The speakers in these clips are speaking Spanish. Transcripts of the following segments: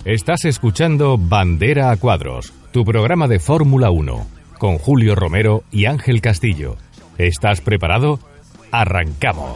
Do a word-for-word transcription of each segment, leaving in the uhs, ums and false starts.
Estás escuchando Bandera a Cuadros, tu programa de Fórmula uno, con Julio Romero y Ángel Castillo. ¿Estás preparado? ¡Arrancamos!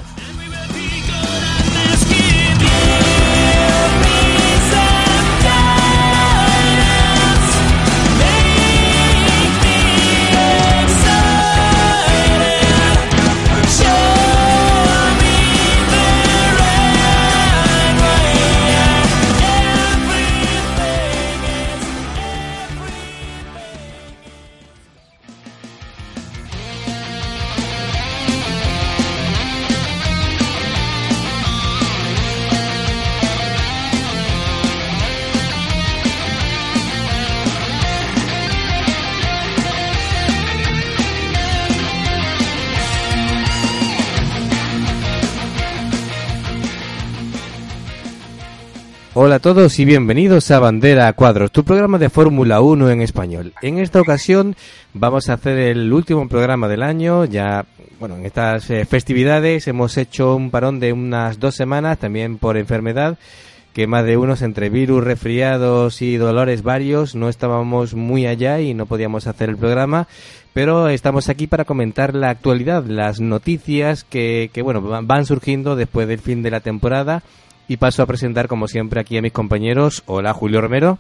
Hola a todos y bienvenidos a Bandera a Cuadros, tu programa de Fórmula uno en español. En esta ocasión vamos a hacer el último programa del año. Ya, bueno, en estas eh, festividades hemos hecho un parón de unas dos semanas, también por enfermedad, que más de unos entre virus, resfriados y dolores varios no estábamos muy allá y no podíamos hacer el programa. Pero estamos aquí para comentar la actualidad, las noticias que, que bueno, van surgiendo después del fin de la temporada. Y paso a presentar, como siempre, aquí a mis compañeros. Hola, Julio Romero.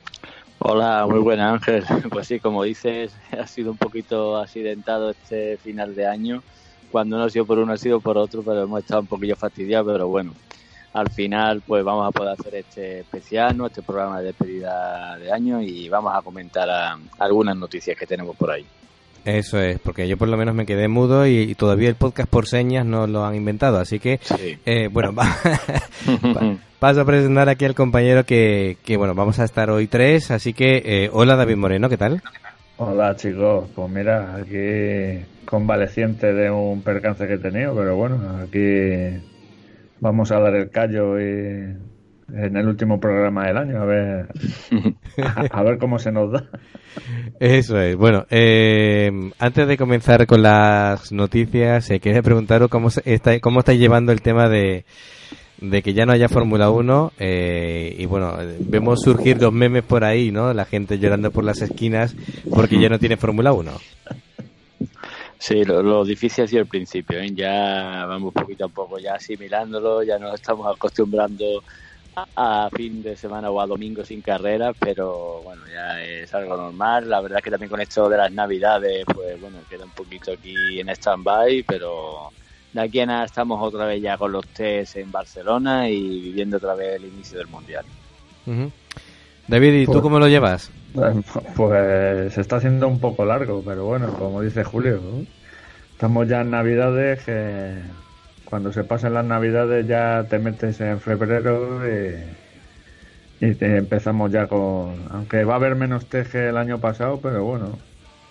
Hola, muy buena, Ángel. Pues sí, como dices, ha sido un poquito accidentado este final de año. Cuando no ha sido por uno, ha sido por otro, pero hemos estado un poquillo fastidiados. Pero bueno, al final pues vamos a poder hacer este especial, ¿no? Este programa de despedida de año, y vamos a comentar a, algunas noticias que tenemos por ahí. Eso es, porque yo por lo menos me quedé mudo y, y todavía el podcast por señas no lo han inventado, así que, sí. eh, bueno, va, va, paso a presentar aquí al compañero que, que, bueno, vamos a estar hoy tres, así que, eh, hola David Moreno, ¿qué tal? Hola chicos, pues mira, aquí convaleciente de un percance que he tenido, pero bueno, aquí vamos a dar el callo y... en el último programa del año, a ver a, a ver cómo se nos da. Eso es. Bueno, eh, antes de comenzar con las noticias, eh, quería preguntaros cómo está, cómo estáis llevando el tema de, de que ya no haya Fórmula uno, eh, y bueno, vemos surgir los memes por ahí, ¿no? La gente llorando por las esquinas porque ya no tiene Fórmula uno. Sí, lo, lo difícil ha sido el principio, ¿eh? Ya vamos poquito a poco ya asimilándolo, ya nos estamos acostumbrando a fin de semana o a domingo sin carrera, pero bueno, ya es algo normal. La verdad es que también con esto de las navidades, pues bueno, queda un poquito aquí en stand-by, pero de aquí a nada estamos otra vez ya con los test en Barcelona y viviendo otra vez el inicio del Mundial. Uh-huh. David, ¿y pues, tú cómo lo llevas? Pues se está haciendo un poco largo, pero bueno, como dice Julio, ¿no? Estamos ya en navidades, que cuando se pasan las navidades ya te metes en febrero y, y te empezamos ya con... Aunque va a haber menos test que el año pasado, pero bueno,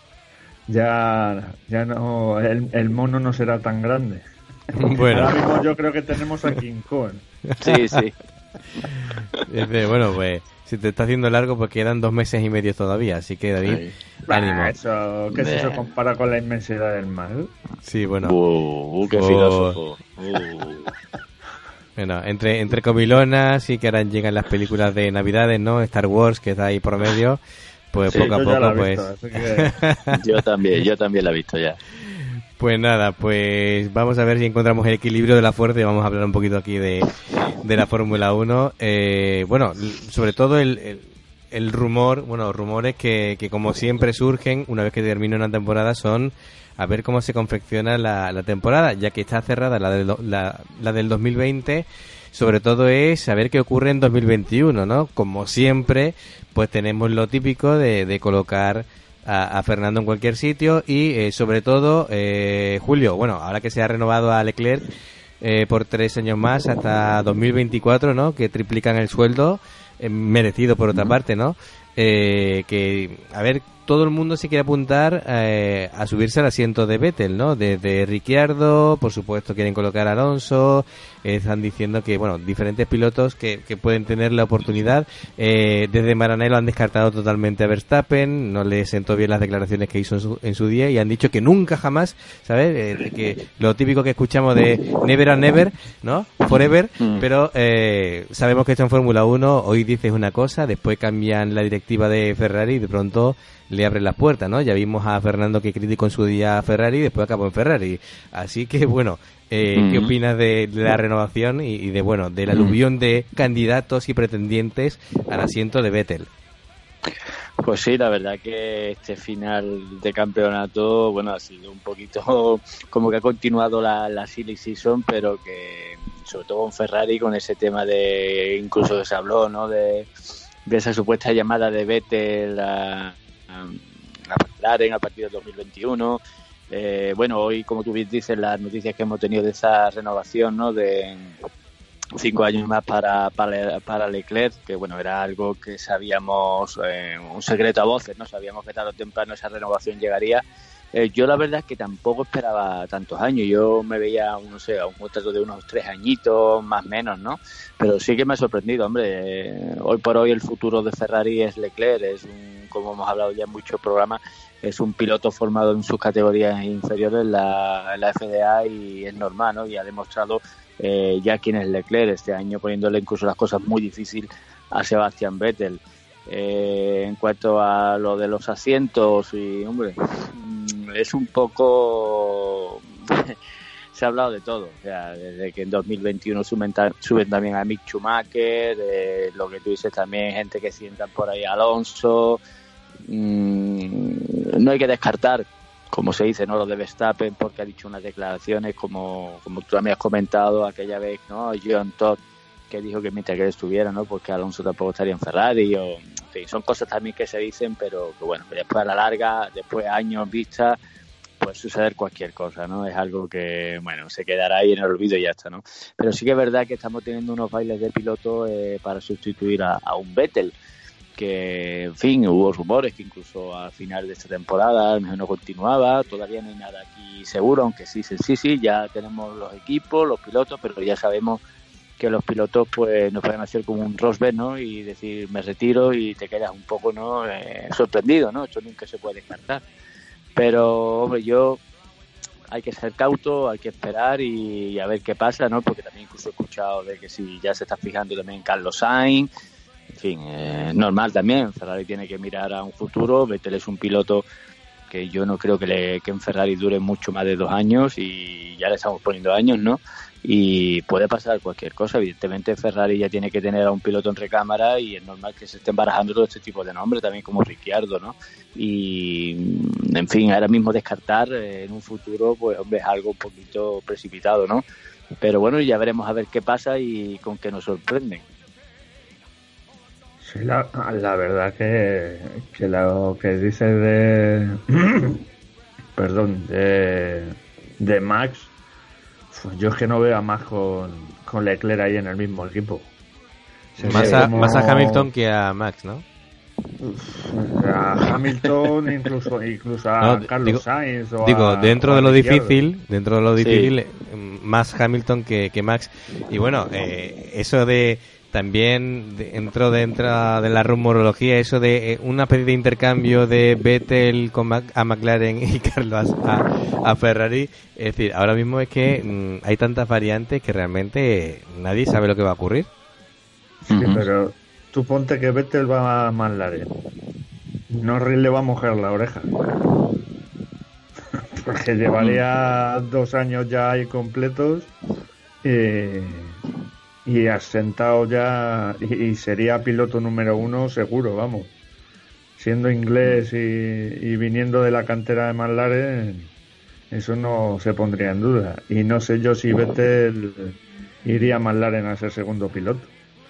ya ya no el, el mono no será tan grande. Bueno. Ahora mismo yo creo que tenemos a King Kong. Sí, sí. Bueno, pues si te está haciendo largo, pues quedan dos meses y medio todavía, así que David, sí. ánimo. Ah, eso, ¿qué es eso compara con la inmensidad del mar? Sí, bueno. Uh, uh, qué oh. filósofo. Uh. Bueno, entre entre comilonas y que ahora llegan las películas de Navidades, ¿no? Star Wars, que está ahí por medio, pues sí, poco a poco, pues... Visto, que... yo también, yo también la he visto ya. Pues nada, pues vamos a ver si encontramos el equilibrio de la fuerza y vamos a hablar un poquito aquí de, de la Fórmula uno. Eh, bueno, sobre todo el, el, el rumor, bueno, rumores que, que como siempre surgen una vez que termina una temporada son a ver cómo se confecciona la, la temporada, ya que está cerrada la del, la, la del dos mil veinte. Sobre todo es saber qué ocurre en dos mil veintiuno, ¿no? Como siempre, pues tenemos lo típico de, de colocar A, a Fernando en cualquier sitio y eh, sobre todo eh, Julio, bueno, ahora que se ha renovado a Leclerc eh, por tres años más hasta dos mil veinticuatro, ¿no? Que triplican el sueldo, eh, merecido por otra parte, ¿no? Eh, que, a ver, todo el mundo se quiere apuntar eh, a subirse al asiento de Vettel, ¿no? Desde Ricciardo, por supuesto quieren colocar a Alonso, eh, están diciendo que, bueno, diferentes pilotos que, que pueden tener la oportunidad. Eh, desde Maranello han descartado totalmente a Verstappen, no le sentó bien las declaraciones que hizo en su, en su día y han dicho que nunca jamás, ¿sabes? Eh, que lo típico que escuchamos de never and never, ¿no? Forever, pero eh, sabemos que esto en Fórmula uno hoy dices una cosa, después cambian la directiva de Ferrari y de pronto le abren las puertas, ¿no? Ya vimos a Fernando que criticó en su día a Ferrari y después acabó en Ferrari. Así que, bueno, eh, mm. ¿qué opinas de, de la renovación y, y de, bueno, del aluvión de candidatos y pretendientes al asiento de Vettel? Pues sí, la verdad que este final de campeonato, bueno, ha sido un poquito como que ha continuado la, la silly season, pero que sobre todo con Ferrari, con ese tema de, incluso se habló, ¿no?, de, de esa supuesta llamada de Vettel a, a, a McLaren a partir del dos mil veintiuno. Eh, bueno, hoy, como tú bien dices, las noticias que hemos tenido de esa renovación, ¿no?, de cinco años más para, para, para Leclerc, que bueno, era algo que sabíamos, eh, un secreto a voces, ¿no? Sabíamos que tarde o temprano esa renovación llegaría. Eh, yo la verdad es que tampoco esperaba tantos años. Yo me veía, no sé, a un contrato de unos tres añitos, más o menos, ¿no? Pero sí que me ha sorprendido, hombre. Eh, hoy por hoy el futuro de Ferrari es Leclerc, es un, como hemos hablado ya en muchos programas, es un piloto formado en sus categorías inferiores, la, la F D A, y es normal, ¿no? Y ha demostrado eh, ya quién es Leclerc este año, poniéndole incluso las cosas muy difíciles a Sebastian Vettel. Eh, en cuanto a lo de los asientos, y hombre, es un poco se ha hablado de todo, o sea, desde que en dos mil veintiuno suben, suben también a Mick Schumacher, eh, lo que tú dices también, gente que sientan por ahí a Alonso. Mm, no hay que descartar, como se dice, no lo de Verstappen, porque ha dicho unas declaraciones como, como tú también has comentado aquella vez, ¿no? John Todd, que dijo que mientras que él estuviera, ¿no?, porque Alonso tampoco estaría en Ferrari, o en fin, son cosas también que se dicen, pero que bueno, después a la larga, después de años vista, puede suceder cualquier cosa, ¿no? Es algo que, bueno, se quedará ahí en el olvido y ya está, ¿no? Pero sí que es verdad que estamos teniendo unos bailes de piloto eh, para sustituir a, a un Vettel, que, en fin, hubo rumores que incluso al final de esta temporada a lo mejor no continuaba. Todavía no hay nada aquí seguro, aunque sí, sí, sí, sí, ya tenemos los equipos, los pilotos, pero ya sabemos que los pilotos pues nos pueden hacer como un Rosberg, ¿no?, y decir me retiro, y te quedas un poco, ¿no?, eh, sorprendido, ¿no? Esto nunca se puede descartar. Pero, hombre, yo hay que ser cauto, hay que esperar y, y a ver qué pasa, ¿no? Porque también incluso he escuchado de que si ya se está fijando también en Carlos Sainz. En fin, es eh, normal también. Ferrari tiene que mirar a un futuro. Vettel es un piloto que yo no creo que, le, que en Ferrari dure mucho más de dos años, y ya le estamos poniendo años, ¿no? Y puede pasar cualquier cosa. Evidentemente Ferrari ya tiene que tener a un piloto en recámara, y es normal que se estén barajando todo este tipo de nombres, también como Ricciardo, ¿no? Y, en fin, ahora mismo descartar eh, en un futuro, pues hombre, es algo un poquito precipitado, ¿no? Pero bueno, ya veremos a ver qué pasa y con qué nos sorprenden. Sí, la, la verdad que, que lo que dices de perdón de, de Max, pues yo es que no veo a Max con, con Leclerc ahí en el mismo equipo. Más a, como... más a Hamilton que a Max, ¿no? A Hamilton, incluso incluso a no, Carlos digo, Sainz o digo, a, dentro a de lo Ricciardo. difícil, dentro de lo difícil, sí. Más Hamilton que, que Max. Y bueno, eh, eso de también dentro de, dentro de la rumorología, eso de eh, una especie de intercambio de Vettel con Mac, a McLaren y Carlos a, a Ferrari. Es decir, ahora mismo es que mmm, hay tantas variantes que realmente nadie sabe lo que va a ocurrir. Sí, uh-huh. Pero tú ponte que Vettel va a McLaren, Norris le va a mojar la oreja, porque llevaría uh-huh. dos años ya ahí completos y, y asentado ya, y, y sería piloto número uno seguro, vamos, siendo inglés y, y viniendo de la cantera de McLaren, eso no se pondría en duda. Y no sé yo si Vettel iría a McLaren a ser segundo piloto.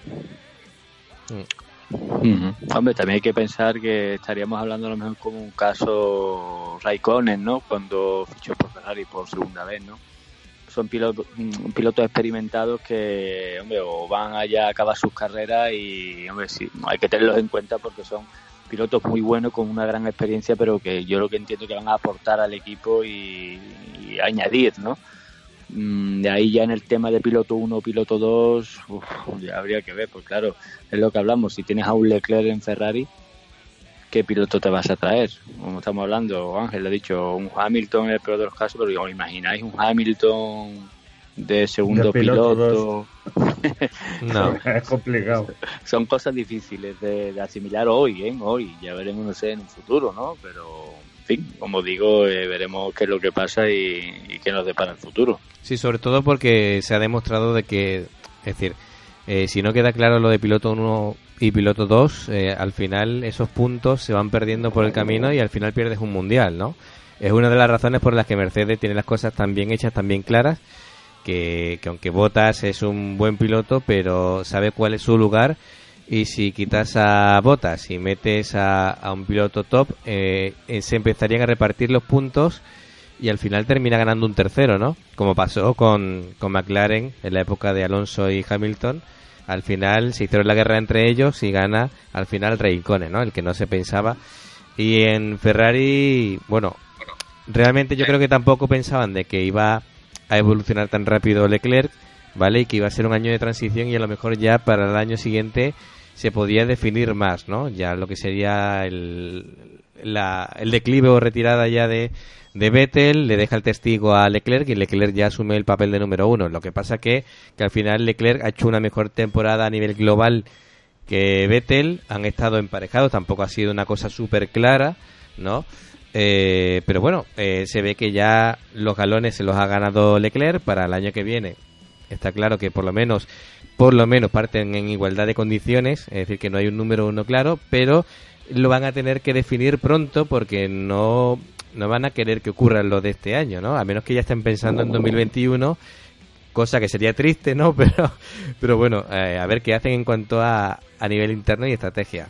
Uh-huh. Hombre, también hay que pensar que estaríamos hablando a lo mejor como un caso Raikkonen, ¿no?, cuando fichó por Ferrari por segunda vez, ¿no? Son pilotos, pilotos experimentados que, hombre, o van allá a acabar sus carreras y, hombre, sí, hay que tenerlos en cuenta porque son pilotos muy buenos con una gran experiencia, pero que yo lo que entiendo que van a aportar al equipo y, y añadir, ¿no? De ahí ya en el tema de piloto uno, piloto dos, uf, ya habría que ver, pues claro, es lo que hablamos, si tienes a un Leclerc en Ferrari, ¿qué piloto te vas a traer? Como estamos hablando, Ángel le ha dicho, un Hamilton en el peor de los casos, pero ¿os imagináis un Hamilton de segundo de piloto? piloto? No. Es complicado. Son cosas difíciles de, de asimilar hoy, ¿eh? Hoy, ya veremos, no sé, en un futuro, ¿no? Pero, en fin, como digo, eh, veremos qué es lo que pasa y, y qué nos depara el futuro. Sí, sobre todo porque se ha demostrado de que, es decir, eh, si no queda claro lo de piloto uno y piloto dos, eh, al final esos puntos se van perdiendo por el camino y al final pierdes un mundial, ¿no? Es una de las razones por las que Mercedes tiene las cosas tan bien hechas, tan bien claras, que, que aunque Bottas es un buen piloto, pero sabe cuál es su lugar, y si quitas a Bottas y metes a, a un piloto top, eh, eh, se empezarían a repartir los puntos y al final termina ganando un tercero, ¿no? Como pasó con, con McLaren en la época de Alonso y Hamilton. Al final se hicieron la guerra entre ellos y gana al final Raikkonen, ¿no? El que no se pensaba. Y en Ferrari, bueno, realmente yo creo que tampoco pensaban de que iba a evolucionar tan rápido Leclerc, ¿vale? Y que iba a ser un año de transición y a lo mejor ya para el año siguiente se podía definir más, ¿no? Ya lo que sería el, la, el declive o retirada ya de, de Vettel, le deja el testigo a Leclerc y Leclerc ya asume el papel de número uno. Lo que pasa que, que al final Leclerc ha hecho una mejor temporada a nivel global que Vettel, han estado emparejados, tampoco ha sido una cosa súper clara, ¿no? Eh, pero bueno, eh, se ve que ya los galones se los ha ganado Leclerc para el año que viene. Está claro que por lo menos por lo menos parten en igualdad de condiciones, es decir, que no hay un número uno claro, pero lo van a tener que definir pronto porque no, no van a querer que ocurra lo de este año, ¿no? A menos que ya estén pensando en dos mil veintiuno, cosa que sería triste, ¿no? Pero, pero bueno, eh, a ver qué hacen en cuanto a, a nivel interno y estrategia.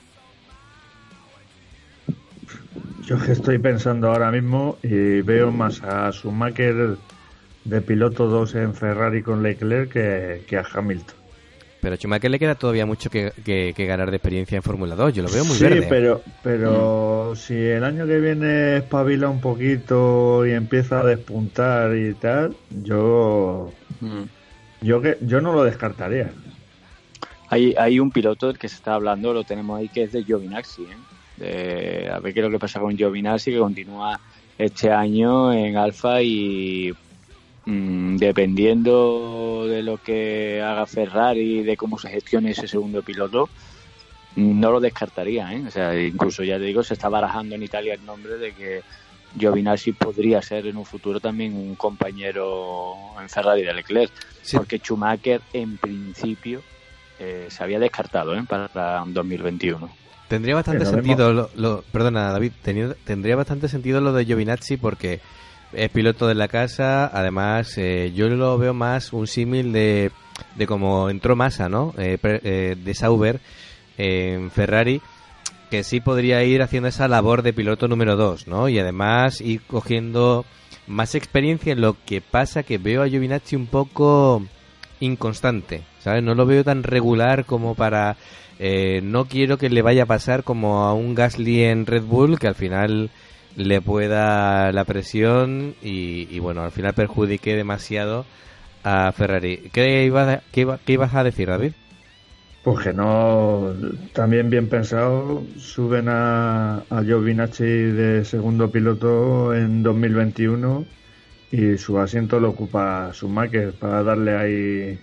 Yo es que estoy pensando ahora mismo y veo más a Schumacher de piloto dos en Ferrari con Leclerc que, que a Hamilton. Pero a Schumacher le queda todavía mucho que, que, que ganar de experiencia en Fórmula dos. Yo lo veo muy sí, verde. Sí, pero, pero mm. si el año que viene espabila un poquito y empieza a despuntar y tal, yo mm. yo que yo no lo descartaría. Hay, hay un piloto del que se está hablando, lo tenemos ahí, que es de Giovinazzi, ¿eh? De, a ver qué es lo que pasa con Giovinazzi, que continúa este año en Alfa y mmm, dependiendo de lo que haga Ferrari, de cómo se gestione ese segundo piloto, no lo descartaría, ¿eh? O sea, incluso ya te digo, se está barajando en Italia el nombre de que Giovinazzi podría ser en un futuro también un compañero en Ferrari de Leclerc, sí. Porque Schumacher en principio eh, se había descartado, ¿eh? Para dos mil veintiuno. Tendría bastante Pero sentido, lo, lo, perdona David, tenía, tendría bastante sentido lo de Giovinazzi porque es piloto de la casa, además eh, yo lo veo más un símil de, de como entró Massa, ¿no? Eh, eh, de Sauber eh, en Ferrari, que sí podría ir haciendo esa labor de piloto número dos, ¿no? Y además ir cogiendo más experiencia. En lo que pasa que veo a Giovinazzi un poco inconstante, ¿sabes? No lo veo tan regular como para... Eh, no quiero que le vaya a pasar como a un Gasly en Red Bull, que al final le pueda la presión y, y bueno, al final perjudique demasiado a Ferrari. ¿Qué ibas, qué, iba, qué ibas a decir, David? Pues que no, también bien pensado, suben a, a Giovinazzi de segundo piloto en dos mil veintiuno y su asiento lo ocupa Schumacher para darle ahí...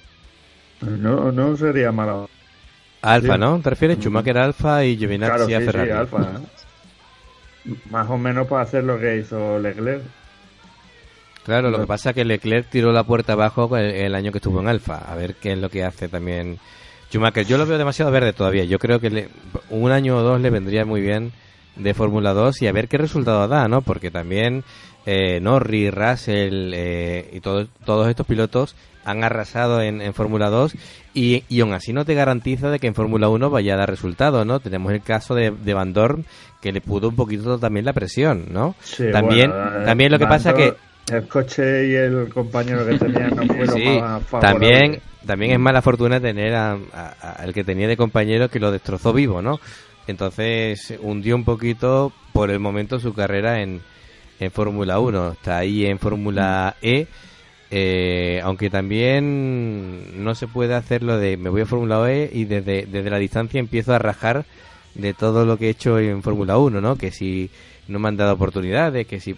No, no sería malo. Alfa, ¿no? ¿Te refieres? Schumacher Alfa y Giovinazzi claro, sí, a Ferrari. Sí, Alfa, ¿eh? Más o menos para hacer lo que hizo Leclerc. Claro, lo que pasa es que Leclerc tiró la puerta abajo el, el año que estuvo en Alfa. A ver qué es lo que hace también Schumacher. Yo lo veo demasiado verde todavía. Yo creo que le, un año o dos le vendría muy bien de Fórmula dos y a ver qué resultado da, ¿no? Porque también eh, Norris, Russell eh, y todo, todos estos pilotos han arrasado en, en Fórmula dos y, y aún así no te garantiza de que en Fórmula uno vaya a dar resultado, ¿no? Tenemos el caso de, de Van Dorn, que le pudo un poquito también la presión, ¿no? Sí, también bueno, también lo que Van pasa Dorn, que... El coche y el compañero que tenía no fueron sí, más favorables. También, también es mala fortuna tener a, a, a el que tenía de compañero que lo destrozó vivo, ¿no? Entonces hundió un poquito por el momento su carrera en, en Fórmula uno. Está ahí en Fórmula E. Eh, aunque también no se puede hacer lo de me voy a Fórmula E y desde, desde la distancia empiezo a rajar de todo lo que he hecho en Fórmula uno, ¿no? Que si no me han dado oportunidades, que si...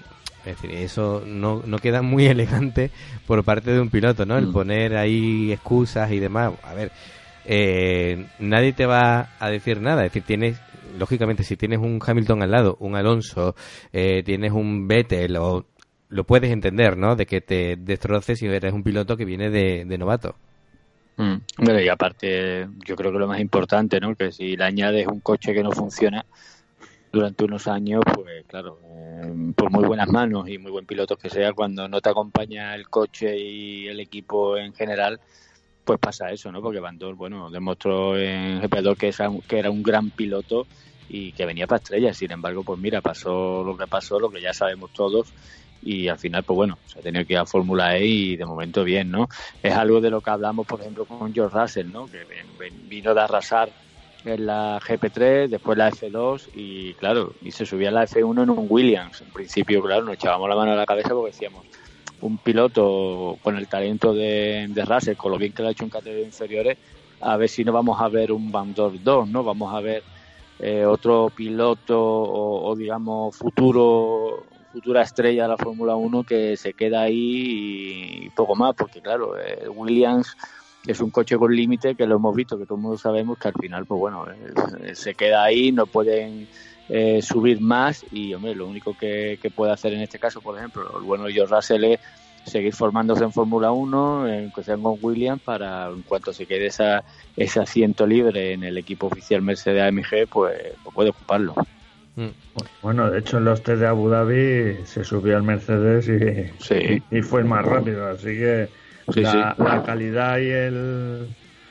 Es decir, eso no, no queda muy elegante por parte de un piloto, ¿no? El Mm. poner ahí excusas y demás. A ver, eh, nadie te va a decir nada. Es decir, tienes, lógicamente, si tienes un Hamilton al lado, un Alonso, eh, tienes un Vettel, o lo puedes entender, ¿no? De que te destroces si eres un piloto que viene de, de novato. Mm. Bueno, y aparte, yo creo que lo más importante, ¿no? Que si le añades un coche que no funciona durante unos años, pues claro, eh, por muy buenas manos y muy buen piloto que sea, cuando no te acompaña el coche y el equipo en general, pues pasa eso, ¿no? Porque Van Dorn, bueno, demostró en G P dos que, esa- que era un gran piloto y que venía para estrellas. Sin embargo, pues mira, pasó lo que pasó, lo que ya sabemos todos, y al final, pues bueno, se ha tenido que ir a Fórmula E y de momento bien, ¿no? Es algo de lo que hablamos, por ejemplo, con George Russell, ¿no? Que ven- ven- vino de arrasar en la G P tres, después la F dos y claro, y se subía a la F uno en un Williams. En principio, claro, nos echábamos la mano a la cabeza porque decíamos, un piloto con el talento de, de Russell, con lo bien que lo ha hecho en categorías inferiores, a ver si no vamos a ver un Van Dorn dos, ¿no? Vamos a ver eh, otro piloto o, o digamos futuro futura estrella de la Fórmula uno que se queda ahí y poco más, porque claro, el Williams es un coche con límite, que lo hemos visto, que todo el mundo sabemos que al final, pues bueno, eh, se queda ahí, no pueden eh, subir más y, hombre, lo único que, que puede hacer en este caso, por ejemplo, el bueno de George Russell es seguir formándose en Fórmula uno, en que sea con Williams, para en cuanto se quede esa, ese asiento libre en el equipo oficial Mercedes A M G, pues, pues puede ocuparlo. Mm. Bueno, de hecho en los test de Abu Dhabi se subió al Mercedes y, Sí. y, y fue el más rápido, así que Sí, la, sí. la calidad y el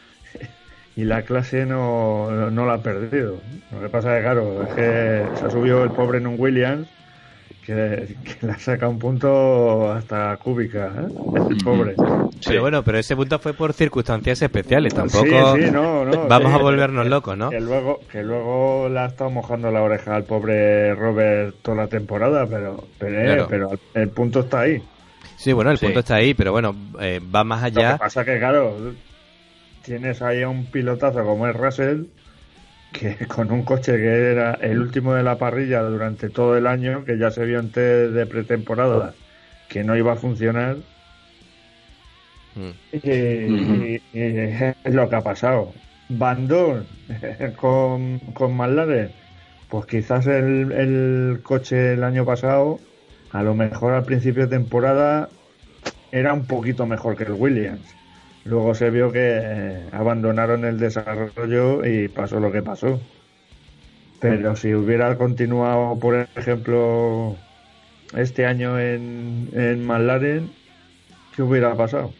y la clase no, no la ha perdido. Lo que pasa es que claro, es que se ha subido el pobre en un Williams que, que le ha sacado un punto hasta cúbica, ¿eh? El pobre. Sí. Pero bueno, pero ese punto fue por circunstancias especiales, tampoco Sí, sí, no, no, vamos sí, a volvernos que- locos, ¿no? Que luego, que luego le ha estado mojando la oreja al pobre Robert toda la temporada, pero, pero, eh, Claro. pero el punto está ahí. Sí, bueno, el Sí. punto está ahí, pero bueno, eh, va más Lo allá. que pasa que, claro, tienes ahí a un pilotazo como es Russell, que con un coche que era el último de la parrilla durante todo el año, que ya se vio en test de pretemporada que no iba a funcionar, Mm. y, y- y es lo que ha pasado. Van Dorn con, con McLaren, pues quizás el, el coche el año pasado, a lo mejor al principio de temporada, era un poquito mejor que el Williams. Luego se vio que eh, abandonaron el desarrollo y pasó lo que pasó. Pero si hubiera continuado, por ejemplo, este año en, en McLaren, ¿qué hubiera pasado?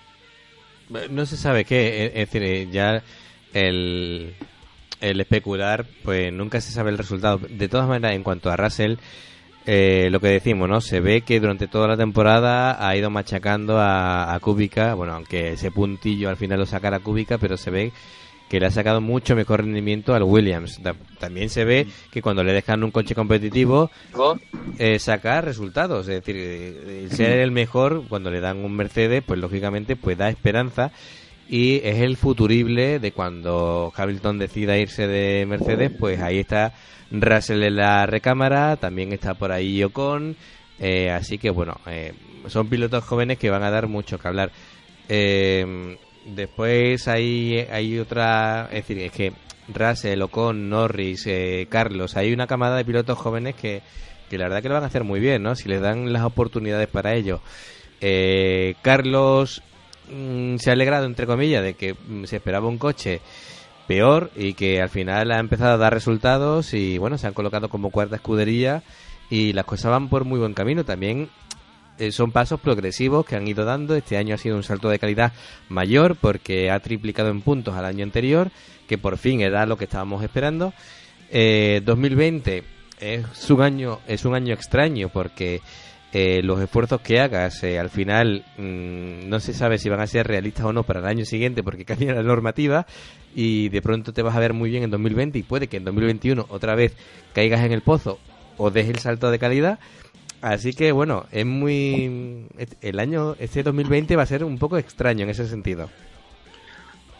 No se sabe qué, es es decir, eh, ya el, el especular, pues nunca se sabe el resultado. De todas maneras, en cuanto a Russell, eh, lo que decimos, ¿no? Se ve que durante toda la temporada ha ido machacando a, a Kubica, bueno, aunque ese puntillo al final lo sacara a Kubica, pero se ve que le ha sacado mucho mejor rendimiento al Williams. Ta- También se ve que cuando le dejan un coche competitivo, eh, saca resultados. Es decir, eh, el ser el mejor, cuando le dan un Mercedes, pues lógicamente pues da esperanza. Y es el futurible de cuando Hamilton decida irse de Mercedes, pues ahí está Russell en la recámara, también está por ahí Ocon, eh, así que bueno, eh, son pilotos jóvenes que van a dar mucho que hablar. Eh, después hay, hay otra, es decir, es que Russell, Ocon, Norris, eh, Carlos, hay una camada de pilotos jóvenes que, que la verdad que lo van a hacer muy bien, ¿no? Si les dan las oportunidades para ello. Eh, Carlos mm, se ha alegrado, entre comillas, de que mm, se esperaba un coche peor y que al final ha empezado a dar resultados y bueno, se han colocado como cuarta escudería y las cosas van por muy buen camino. También eh, son pasos progresivos que han ido dando. Este año ha sido un salto de calidad mayor porque ha triplicado en puntos al año anterior, que por fin era lo que estábamos esperando. Eh, dos mil veinte es un año es un año extraño porque eh, los esfuerzos que hagas eh, al final mmm, no se sabe si van a ser realistas o no para el año siguiente porque cambia la normativa y de pronto te vas a ver muy bien en dos mil veinte y puede que en dos mil veintiuno otra vez caigas en el pozo o des el salto de calidad. Así que bueno, es muy el año este dos mil veinte va a ser un poco extraño en ese sentido.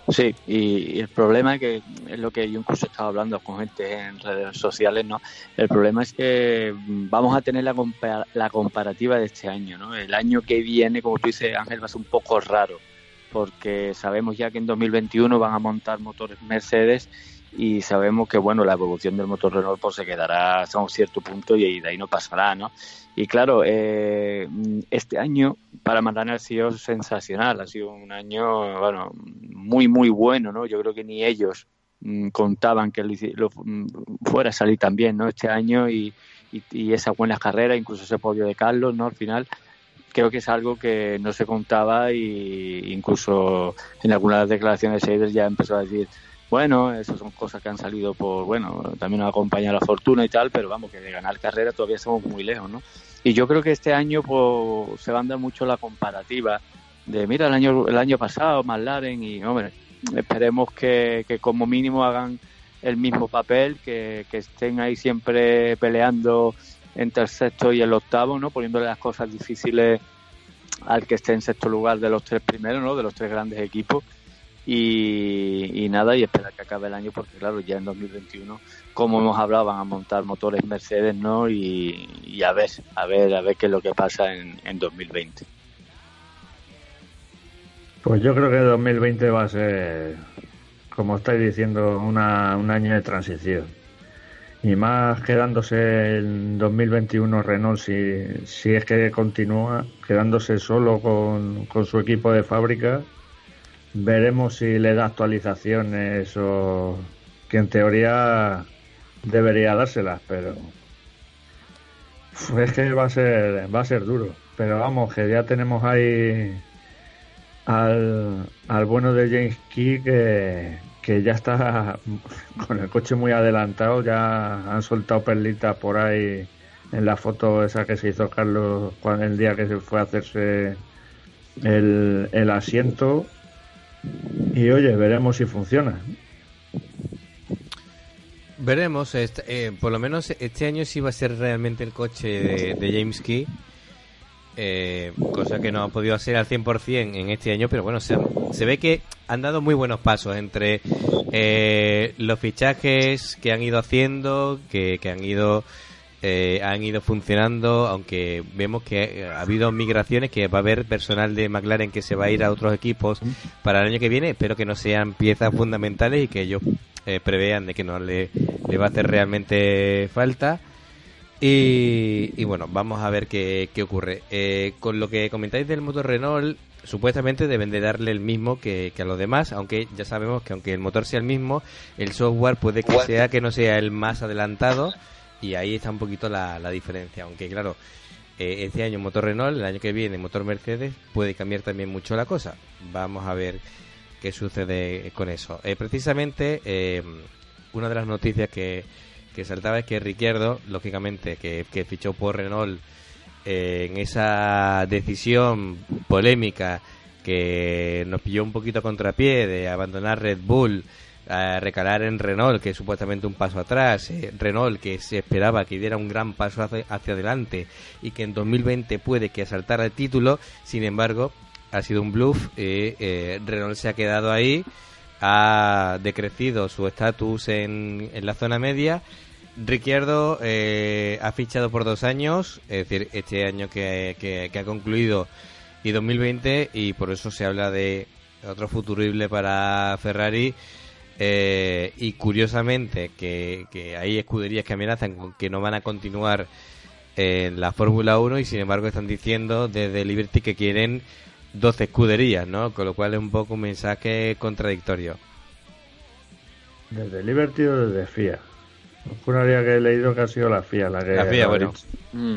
Sí, y, y el problema es que es lo que yo incluso estaba hablando con gente en redes sociales, ¿no? El problema es que vamos a tener la, compara- la comparativa de este año, ¿no? El año que viene, como tú dices, Ángel, va a ser un poco raro, porque sabemos ya que en dos mil veintiuno van a montar motores Mercedes y sabemos que, bueno, la evolución del motor Renault pues se quedará hasta un cierto punto y de ahí no pasará, ¿no? Y claro, eh, este año para McLaren ha sido sensacional, ha sido un año, bueno, muy, muy bueno, ¿no? Yo creo que ni ellos mmm, contaban que lo, lo mmm, fuera a salir tan bien, ¿no? Este año y, y, y esas buenas carreras, incluso ese podio de Carlos, ¿no? Al final creo que es algo que no se contaba y incluso en algunas declaraciones de Seidel ya empezó a decir, bueno, esas son cosas que han salido por, bueno, también nos acompaña la fortuna y tal, pero vamos, que de ganar carrera todavía estamos muy lejos, ¿no? Y yo creo que este año pues se va a dar mucho la comparativa de, mira, el año el año pasado, McLaren, y, hombre, esperemos que, que como mínimo hagan el mismo papel, que, que estén ahí siempre peleando entre el sexto y el octavo, ¿no? Poniéndole las cosas difíciles al que esté en sexto lugar de los tres primeros, ¿no? De los tres grandes equipos. Y, y nada, y esperar que acabe el año porque claro, ya en dos mil veintiuno, como hemos hablado, van a montar motores Mercedes, ¿no? Y, y a ver, a ver, a ver qué es lo que pasa en, en dos mil veinte. Pues yo creo que dos mil veinte va a ser, como estáis diciendo, una, un año de transición. Y más quedándose en dos mil veintiuno Renault, si, si es que continúa, quedándose solo con, con su equipo de fábrica. Veremos si le da actualizaciones o que en teoría debería dárselas, pero es que va a ser va a ser duro. Pero vamos, que ya tenemos ahí al, al bueno de James Key que, que ya está con el coche muy adelantado, ya han soltado perlitas por ahí en la foto esa que se hizo Carlos el día que se fue a hacerse el, el asiento. Y oye, veremos si funciona. Veremos, este, eh, por lo menos este año sí va a ser realmente el coche de, de James Key, eh, cosa que no ha podido hacer al cien por ciento en este año, pero bueno, se, se ve que han dado muy buenos pasos entre eh, los fichajes que han ido haciendo, que, que han ido eh, han ido funcionando, aunque vemos que ha habido migraciones, que va a haber personal de McLaren que se va a ir a otros equipos para el año que viene. Espero que no sean piezas fundamentales y que ellos eh, prevean de que no le, le va a hacer realmente falta. Y, y bueno, vamos a ver qué, qué ocurre. Eh, con lo que comentáis del motor Renault, supuestamente deben de darle el mismo que, que a los demás, aunque ya sabemos que aunque el motor sea el mismo, el software puede que sea que no sea el más adelantado. Y ahí está un poquito la, la diferencia, aunque claro, eh, este año motor Renault, el año que viene motor Mercedes, puede cambiar también mucho la cosa. Vamos a ver qué sucede con eso. Eh, precisamente, eh, una de las noticias que, que saltaba es que Ricciardo, lógicamente, que, que fichó por Renault eh, en esa decisión polémica que nos pilló un poquito a contrapié de abandonar Red Bull, a recalar en Renault, que es supuestamente un paso atrás, eh, Renault que se esperaba que diera un gran paso hacia, hacia adelante y que en dos mil veinte puede que asaltara el título. Sin embargo, ha sido un bluff, eh, eh, Renault se ha quedado ahí, ha decrecido su estatus en, en la zona media. Ricciardo eh, ha fichado por dos años, es decir, este año que, que, que ha concluido y dos mil veinte, y por eso se habla de otro futurible para Ferrari. Eh, y curiosamente que, que hay escuderías que amenazan con que no van a continuar en la Fórmula uno y sin embargo están diciendo desde Liberty que quieren doce escuderías, ¿no? Con lo cual es un poco un mensaje contradictorio. ¿Desde Liberty o desde F I A? Juraría que he leído que ha sido la F I A la que... La F I A, bueno. Mm.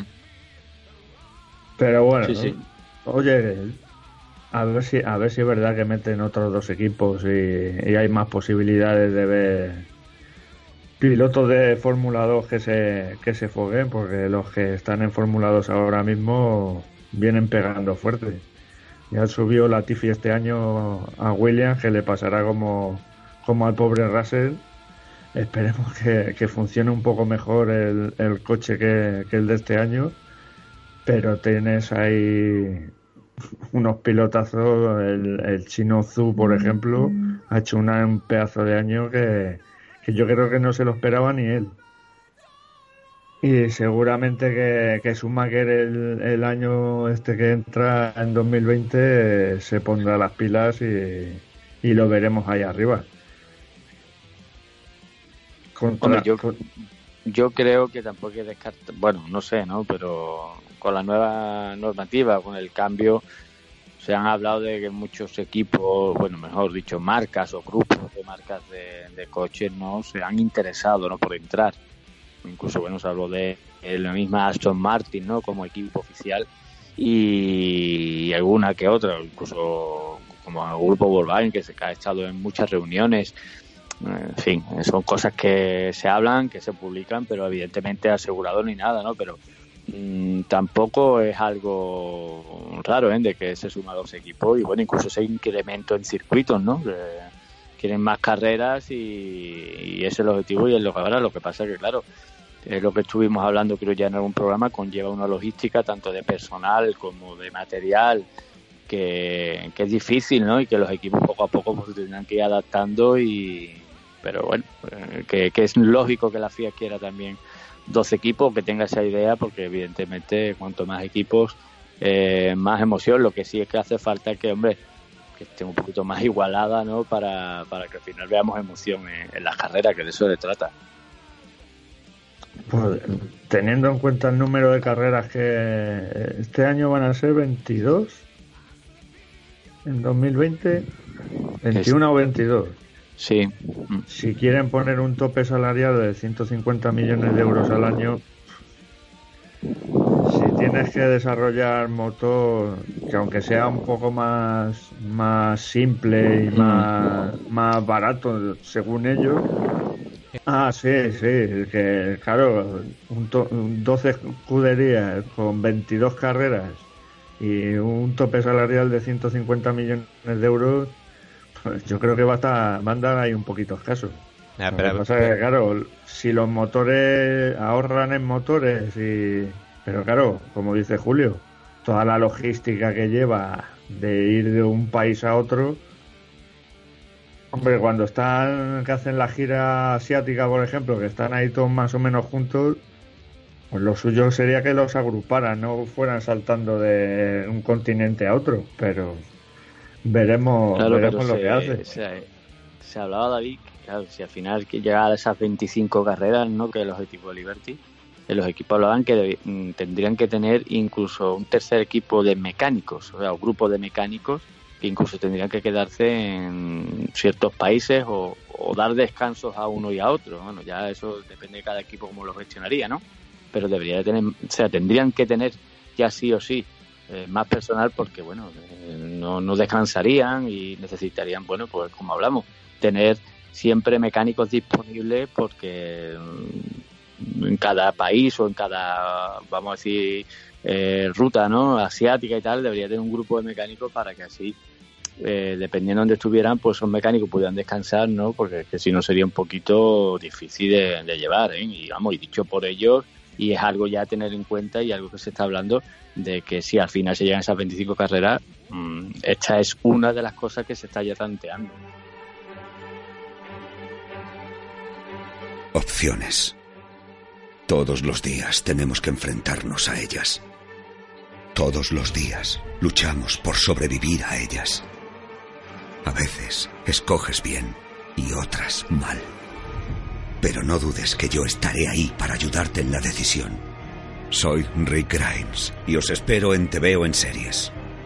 Pero bueno, sí, sí. Oye, a ver si a ver si es verdad que meten otros dos equipos y, y hay más posibilidades de ver pilotos de Fórmula dos que se que se foguen, porque los que están en Fórmula dos ahora mismo vienen pegando fuerte. Ya subió Latifi este año a Williams, que le pasará como, como al pobre Russell. Esperemos que, que funcione un poco mejor el, el coche que, que el de este año, pero tienes ahí unos pilotazos, el, el chino Zhu, por ejemplo, ha hecho una, un pedazo de año que, que yo creo que no se lo esperaba ni él. Y seguramente que, que Schumacher el, el año este que entra en dos mil veinte se pondrá las pilas y, y lo veremos ahí arriba. Contra, Hombre, yo, con... yo creo que tampoco hay que descartar, bueno, no sé, ¿no? Pero con la nueva normativa, con el cambio, se han hablado de que muchos equipos, bueno, mejor dicho, marcas o grupos de marcas de, de coches, ¿no? Se han interesado, ¿no? Por entrar. Incluso, bueno, se habló de la misma Aston Martin, ¿no? Como equipo oficial y alguna que otra, incluso como el grupo Volkswagen, que se ha estado en muchas reuniones. En fin, son cosas que se hablan, que se publican, pero evidentemente asegurado ni nada, ¿no? Pero mmm, tampoco es algo raro, ¿eh? De que se suman dos equipos y, bueno, incluso ese incremento en circuitos, ¿no? Que quieren más carreras y, y ese es el objetivo y es lo que habrá. Lo que pasa es que, claro, es lo que estuvimos hablando, creo ya en algún programa, conlleva una logística tanto de personal como de material que, que es difícil, ¿no? Y que los equipos poco a poco pues, se tendrán que ir adaptando y... Pero bueno, que, que es lógico que la F I A quiera también dos equipos, que tenga esa idea, porque evidentemente cuanto más equipos, eh, más emoción. Lo que sí es que hace falta que, hombre, que esté un poquito más igualada, ¿no? Para, para que al final veamos emoción en, en las carreras, que de eso se trata. Pues, teniendo en cuenta el número de carreras que este año van a ser veintidós, en dos mil veinte, veintiuno es... o veintidós. Sí. Si quieren poner un tope salarial de ciento cincuenta millones de euros al año, si tienes que desarrollar motor que aunque sea un poco más más simple y más, más barato según ellos. Ah, sí, sí, que claro, un, to, un doce escuderías con veintidós carreras y un tope salarial de ciento cincuenta millones de euros. Pues yo creo que va a estar, va a andar ahí un poquito escaso. Ah, pero, Lo que pasa es que, claro, si los motores ahorran en motores y... Pero claro, como dice Julio, toda la logística que lleva de ir de un país a otro... Hombre, cuando están, que hacen la gira asiática, por ejemplo, que están ahí todos más o menos juntos, pues lo suyo sería que los agruparan, no fueran saltando de un continente a otro, pero... Veremos, claro, veremos lo se, que hace. Se, se hablaba, David, claro, si al final que llegara a esas veinticinco carreras, ¿no? Que los equipos de Liberty, que los equipos hablaban que de, tendrían que tener incluso un tercer equipo de mecánicos, o sea, un grupo de mecánicos que incluso tendrían que quedarse en ciertos países o, o dar descansos a uno y a otro. Bueno, ya eso depende de cada equipo cómo lo gestionaría, ¿no? Pero debería de tener, o sea, tendrían que tener ya sí o sí Eh, más personal porque, bueno, eh, no, no descansarían y necesitarían, bueno, pues como hablamos, tener siempre mecánicos disponibles porque mm, en cada país o en cada, vamos a decir, eh, ruta, ¿no? Asiática y tal, debería tener un grupo de mecánicos para que así, eh, dependiendo de donde estuvieran, pues esos mecánicos pudieran descansar, ¿no? Porque que si no sería un poquito difícil de, de llevar, ¿eh? Y vamos, y dicho por ellos, y es algo ya a tener en cuenta y algo que se está hablando de que si al final se llegan esas veinticinco carreras, mmm, esta es una de las cosas que se está ya tanteando. Opciones. Todos los días tenemos que enfrentarnos a ellas. Todos los días luchamos por sobrevivir a ellas. A veces escoges bien y otras mal. Pero no dudes que yo estaré ahí para ayudarte en la decisión. Soy Rick Grimes y os espero en Te Veo en Series.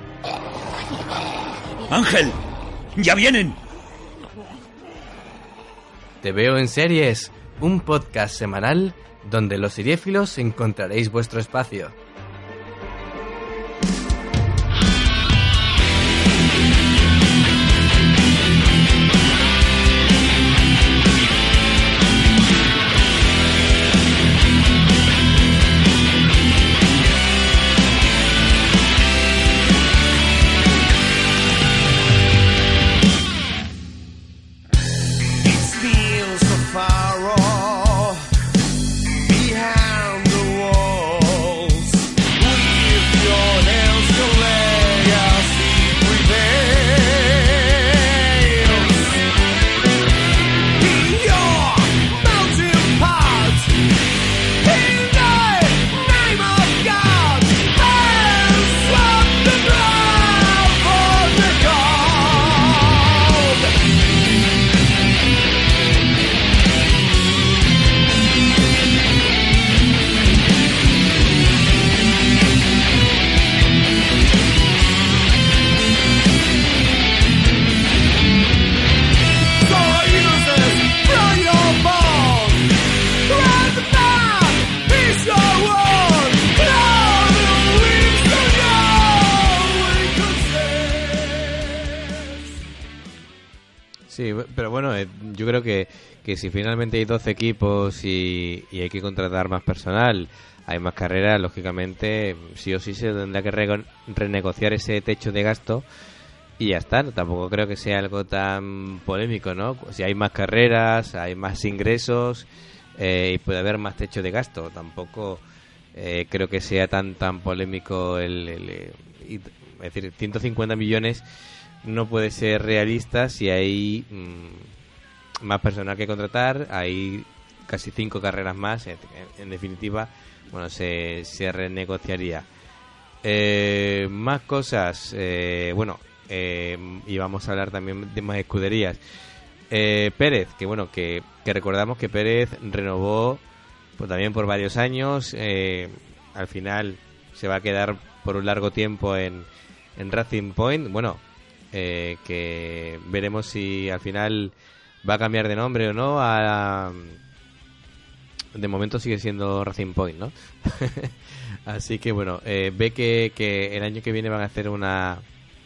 ¡Ángel! ¡Ya vienen! Te Veo en Series, un podcast semanal donde los seriéfilos encontraréis vuestro espacio. Behind the walls Sí, pero bueno, eh, yo creo que, que si finalmente hay doce equipos y, y hay que contratar más personal, hay más carreras, lógicamente sí o sí se tendrá que re- renegociar ese techo de gasto y ya está. Tampoco creo que sea algo tan polémico, ¿no? Si hay más carreras, hay más ingresos eh, y puede haber más techo de gasto. Tampoco eh, creo que sea tan tan polémico el, el, el es decir, ciento cincuenta millones no puede ser realista si hay mmm, más personal que contratar, hay casi cinco carreras más, en, en definitiva, bueno, se, se renegociaría. Eh, más cosas, eh, bueno, eh, y vamos a hablar también de más escuderías. Eh, Pérez, que bueno, que, que recordamos que Pérez renovó pues también por varios años, eh, al final se va a quedar por un largo tiempo en, en Racing Point, bueno, eh, que veremos si al final va a cambiar de nombre o no. A, de momento sigue siendo Racing Point, ¿no? Así que bueno, eh, ve que, que el año que viene van a hacer una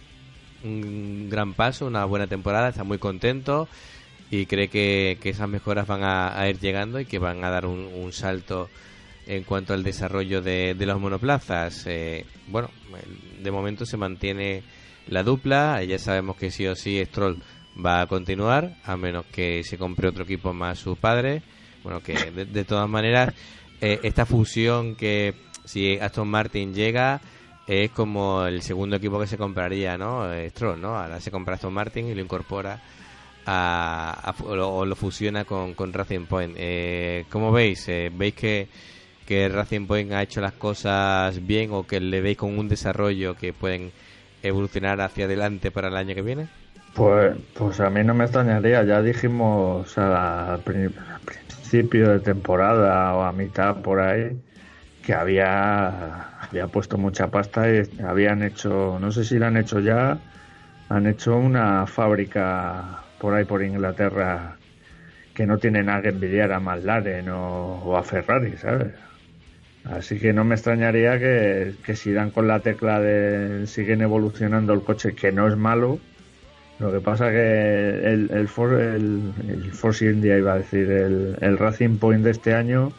un gran paso, una buena temporada, está muy contento y cree que, que esas mejoras van a, a ir llegando y que van a dar un, un salto en cuanto al desarrollo de, de los monoplazas. Eh, bueno, de momento se mantiene la dupla, ya sabemos que sí o sí Stroll va a continuar, a menos que se compre otro equipo más su padre. Bueno, que de, de todas maneras, eh, esta fusión que si Aston Martin llega, es como el segundo equipo que se compraría, ¿no? Eh, Stroll, ¿no? Ahora se compra Aston Martin y lo incorpora a, a, o, lo, o lo fusiona con, con Racing Point. Eh, ¿Cómo veis? Eh, ¿Veis que, que Racing Point ha hecho las cosas bien o que le veis con un desarrollo que pueden evolucionar hacia adelante para el año que viene? Pues, pues a mí no me extrañaría. Ya dijimos a, al principio de temporada o a mitad por ahí que había, había puesto mucha pasta y habían hecho, no sé si lo han hecho ya, han hecho una fábrica por ahí por Inglaterra que no tiene nada que envidiar a McLaren o, o a Ferrari, ¿sabes? Así que no me extrañaría que, que si dan con la tecla de siguen evolucionando el coche, que no es malo. Lo que pasa que el, el, For, el, el Force India, iba a decir, el, el Racing Point de este año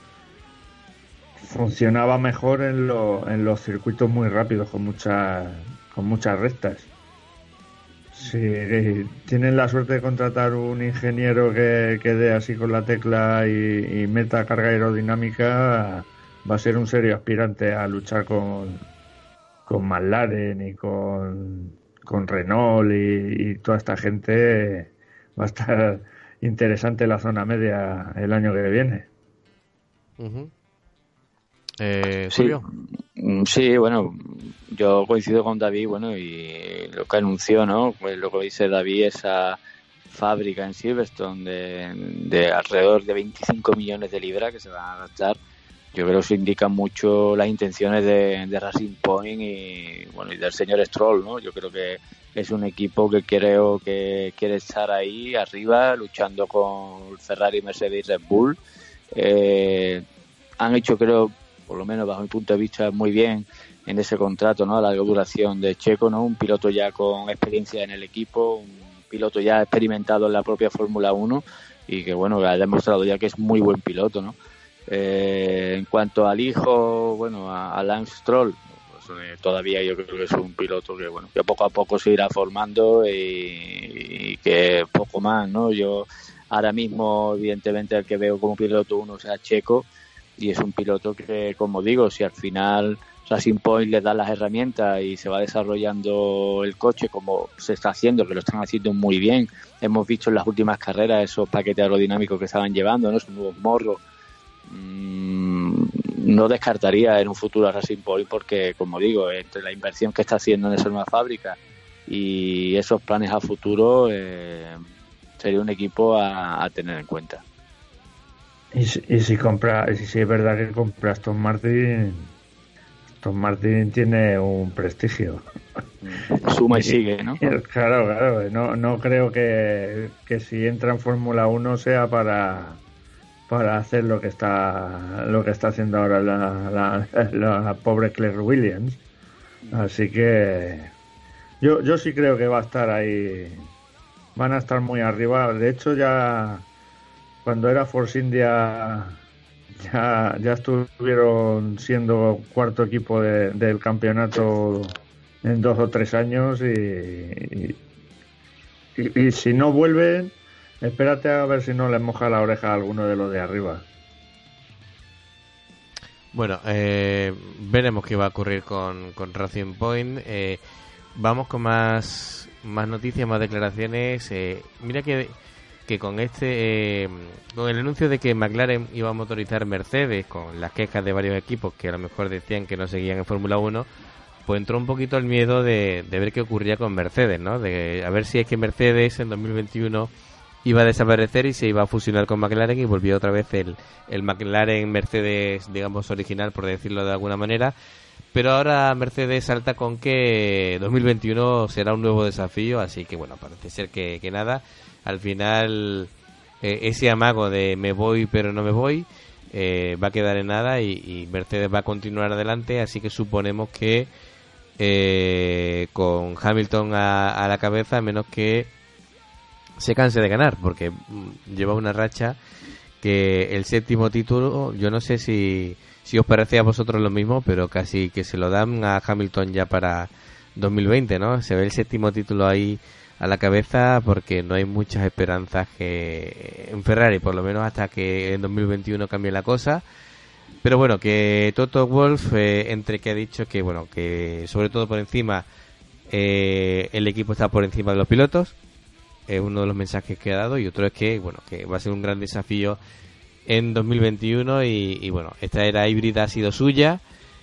funcionaba mejor en, lo, en los circuitos muy rápidos, con muchas con muchas rectas. Si tienen la suerte de contratar un ingeniero que, que dé así con la tecla y, y meta carga aerodinámica, va a ser un serio aspirante a luchar con, con McLaren y con, con Renault y, y toda esta gente. Va a estar interesante la zona media el año que viene. Uh-huh. Eh, sí, sí, bueno, yo coincido con David, bueno, y lo que anunció, ¿no? Pues lo que dice David, esa fábrica en Silverstone de, de alrededor de veinticinco millones de libras que se van a gastar. Yo creo que eso indica mucho las intenciones de, de Racing Point y bueno y del señor Stroll, ¿no? Yo creo que es un equipo que creo que quiere estar ahí arriba luchando con Ferrari, Mercedes y Red Bull. Eh, han hecho, creo, por lo menos bajo mi punto de vista, muy bien en ese contrato, ¿no? A larga duración de Checo, ¿no? Un piloto ya con experiencia en el equipo, un piloto ya experimentado en la propia Fórmula uno y que, bueno, ha demostrado ya que es muy buen piloto, ¿no? Eh, en cuanto al hijo, bueno, a, a Lance Stroll, pues, eh, todavía yo creo que es un piloto que, bueno, que poco a poco se irá formando y, y que poco más, ¿no? Yo ahora mismo, evidentemente, el que veo como piloto uno sea Checo, y es un piloto que, como digo, si al final Racing Point le da las herramientas y se va desarrollando el coche como se está haciendo, que lo están haciendo muy bien. Hemos visto en las últimas carreras esos paquetes aerodinámicos que estaban llevando, ¿no? Esos nuevos morros. Mm, no descartaría en un futuro a Racing Point porque, como digo, entre la inversión que está haciendo en esa nueva fábrica y esos planes a futuro, eh, sería un equipo a, a tener en cuenta. Y si, y si compra, y si es verdad que compra Aston Martin, Aston Martin tiene un prestigio. Suma y sigue, ¿no? Claro, claro. No, no creo que, que si entra en Fórmula uno sea para para hacer lo que está lo que está haciendo ahora la, la, la pobre Claire Williams. Así que yo yo sí creo que va a estar ahí van a estar muy arriba. De hecho, ya cuando era Force India ya, ya estuvieron siendo cuarto equipo de, del campeonato en dos o tres años y, y, y, y si no vuelven, espérate a ver si no les moja la oreja a alguno de los de arriba. Bueno, eh, veremos qué va a ocurrir con, con Racing Point. Eh, vamos con más, más noticias, más declaraciones. Eh, mira que, que con este, eh, con el anuncio de que McLaren iba a motorizar Mercedes, con las quejas de varios equipos que a lo mejor decían que no seguían en Fórmula uno, pues entró un poquito el miedo de, de ver qué ocurría con Mercedes, ¿no? De a ver si es que Mercedes en dos mil veintiuno iba a desaparecer y se iba a fusionar con McLaren y volvió otra vez el, el McLaren Mercedes, digamos, original, por decirlo de alguna manera. Pero ahora Mercedes salta con que dos mil veintiuno será un nuevo desafío, así que bueno, parece ser que, que nada. Al final, eh, ese amago de me voy pero no me voy eh, va a quedar en nada y, y Mercedes va a continuar adelante, así que suponemos que eh, con Hamilton a, a la cabeza, a menos que se canse de ganar, porque lleva una racha que el séptimo título, yo no sé si, si os parece a vosotros lo mismo, pero casi que se lo dan a Hamilton ya para dos mil veinte, ¿no? Se ve el séptimo título ahí a la cabeza porque no hay muchas esperanzas que en Ferrari, por lo menos hasta que en dos mil veintiuno cambie la cosa. Pero bueno, que Toto Wolff, eh, entre que ha dicho que, bueno, que sobre todo por encima, eh, el equipo está por encima de los pilotos, es uno de los mensajes que ha dado, y otro es que bueno que va a ser un gran desafío en dos mil veintiuno y, y bueno, esta era híbrida ha sido suya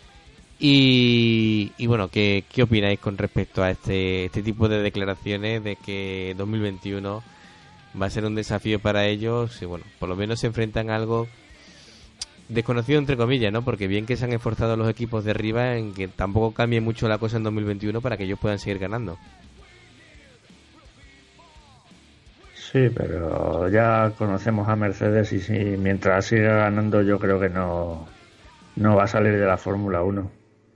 y, y bueno, ¿qué, ¿qué opináis con respecto a este, este tipo de declaraciones de que dos mil veintiuno va a ser un desafío para ellos y bueno, por lo menos se enfrentan a algo desconocido entre comillas, ¿no? Porque bien que se han esforzado los equipos de arriba en que tampoco cambie mucho la cosa en dos mil veintiuno para que ellos puedan seguir ganando. Sí, pero ya conocemos a Mercedes y si mientras siga ganando yo creo que no, no va a salir de la Fórmula uno.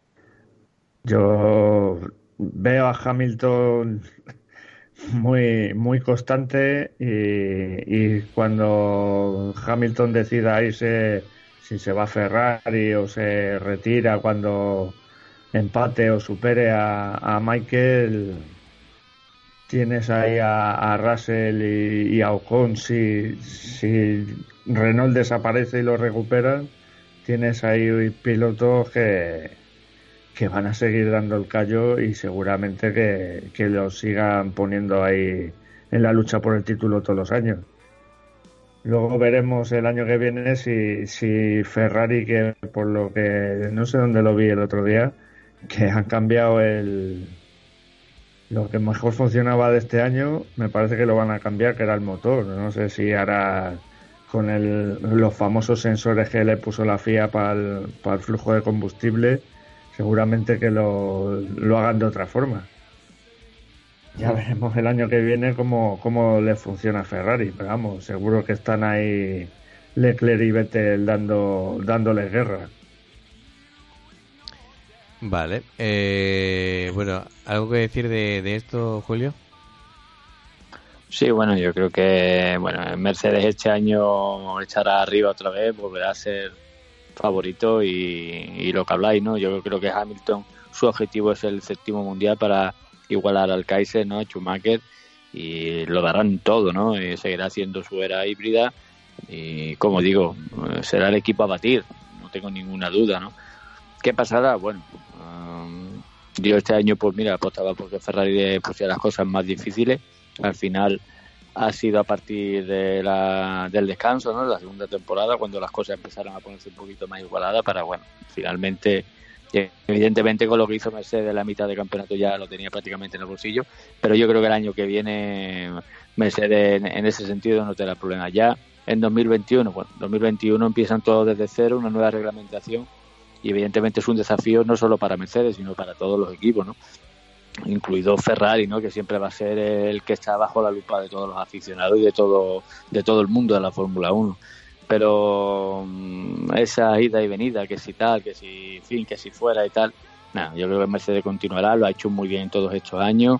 Yo veo a Hamilton muy muy constante y, y cuando Hamilton decida irse, si se va a Ferrari o se retira cuando empate o supere a, a Michael, tienes ahí a, a Russell y, y a Ocon. Si, si Renault desaparece y lo recuperan, tienes ahí pilotos que, que van a seguir dando el callo y seguramente que, que los sigan poniendo ahí en la lucha por el título todos los años. Luego veremos el año que viene si, si Ferrari, que por lo que no sé dónde lo vi el otro día, que han cambiado el... Lo que mejor funcionaba de este año, me parece que lo van a cambiar, que era el motor. No sé si ahora con el, los famosos sensores que le puso la F I A para el, para el flujo de combustible, seguramente que lo, lo hagan de otra forma. Ya veremos el año que viene cómo, cómo le funciona a Ferrari. Pero vamos, seguro que están ahí Leclerc y Vettel dando, dándoles guerra. Vale, eh, bueno, ¿algo que decir de, de esto, Julio? Sí, bueno, yo creo que bueno, Mercedes este año echará arriba otra vez, volverá a ser favorito y, y lo que habláis, ¿no? Yo creo que Hamilton, su objetivo es el séptimo mundial para igualar al Kaiser, ¿no? Schumacher, y lo darán todo, ¿no? Y seguirá haciendo su era híbrida y, como digo, será el equipo a batir, no tengo ninguna duda, ¿no? ¿Qué pasará? Bueno, um, yo este año, pues mira, apostaba porque Ferrari le pusiera las cosas más difíciles. Al final ha sido a partir de la, del descanso, ¿no? La segunda temporada, cuando las cosas empezaron a ponerse un poquito más igualadas para, bueno, finalmente, evidentemente con lo que hizo Mercedes la mitad del campeonato ya lo tenía prácticamente en el bolsillo, pero yo creo que el año que viene Mercedes en, en ese sentido no tendrá problemas. Ya en dos mil veintiuno, bueno, dos mil veintiuno empiezan todos desde cero, una nueva reglamentación, y evidentemente es un desafío no solo para Mercedes, sino para todos los equipos, ¿no? Incluido Ferrari, ¿no? Que siempre va a ser el que está bajo la lupa de todos los aficionados y de todo de todo el mundo de la Fórmula uno. Pero um, esa ida y venida, que si tal, que si fin, que si fuera y tal, nada, yo creo que Mercedes continuará, lo ha hecho muy bien todos estos años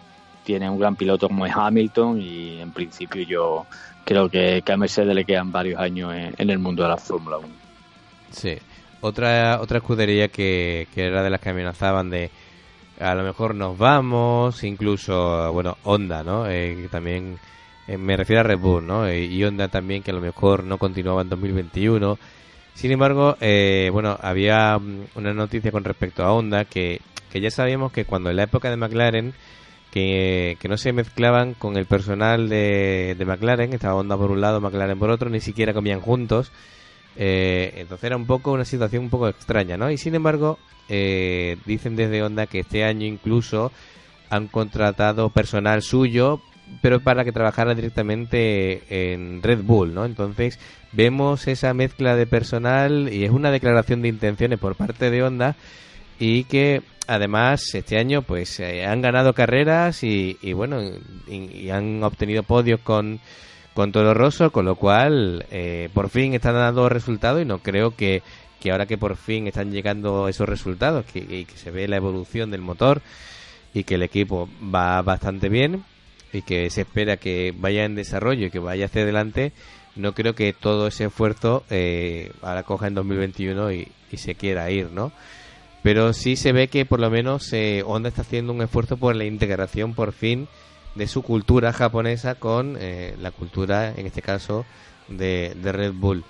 tiene un gran piloto como es Hamilton, y en principio yo creo que, que a Mercedes le quedan varios años en, en el mundo de la Fórmula uno. Sí, otra otra escudería que, que era de las que amenazaban de a lo mejor nos vamos, incluso, bueno, Honda, ¿no? Eh, que también, eh, me refiero a Red Bull, ¿no? Eh, y Honda también, que a lo mejor no continuaba en dos mil veintiuno. Sin embargo, eh, bueno, había una noticia con respecto a Honda que, que ya sabíamos que cuando en la época de McLaren, que, que no se mezclaban con el personal de, de McLaren, estaba Honda por un lado, McLaren por otro, ni siquiera comían juntos. Eh, entonces era un poco una situación un poco extraña, ¿no? Y sin embargo, eh, dicen desde Honda que este año incluso han contratado personal suyo, pero para que trabajara directamente en Red Bull, ¿no? Entonces vemos esa mezcla de personal y es una declaración de intenciones por parte de Honda, y que además este año pues eh, han ganado carreras y, y bueno, y, y han obtenido podios con con Toro Rosso, con lo cual eh, por fin están dando resultados, y no creo que, que ahora que por fin están llegando esos resultados, que, que, que se ve la evolución del motor y que el equipo va bastante bien y que se espera que vaya en desarrollo y que vaya hacia adelante, no creo que todo ese esfuerzo eh, ahora coja en dos mil veintiuno y, y se quiera ir, ¿no? Pero sí se ve que por lo menos eh, Honda está haciendo un esfuerzo por la integración por fin de su cultura japonesa con eh, la cultura, en este caso, de, de Red Bull.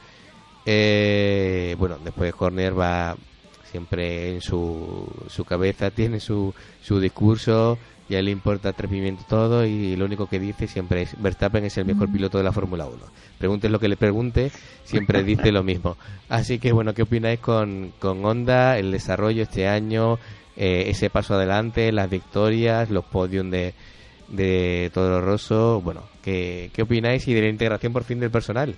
Eh, bueno, después Horner va siempre en su, su cabeza, tiene su, su discurso, y a él le importa atrevimiento todo, y lo único que dice siempre es: Verstappen es el mejor piloto de la Fórmula uno. Preguntes lo que le pregunte, siempre dice lo mismo. Así que bueno, ¿qué opináis con, con Honda, el desarrollo este año, eh, ese paso adelante, las victorias, los podiums de de Toro Rosso? Bueno, ¿qué, ¿qué opináis? Y de la integración por fin del personal.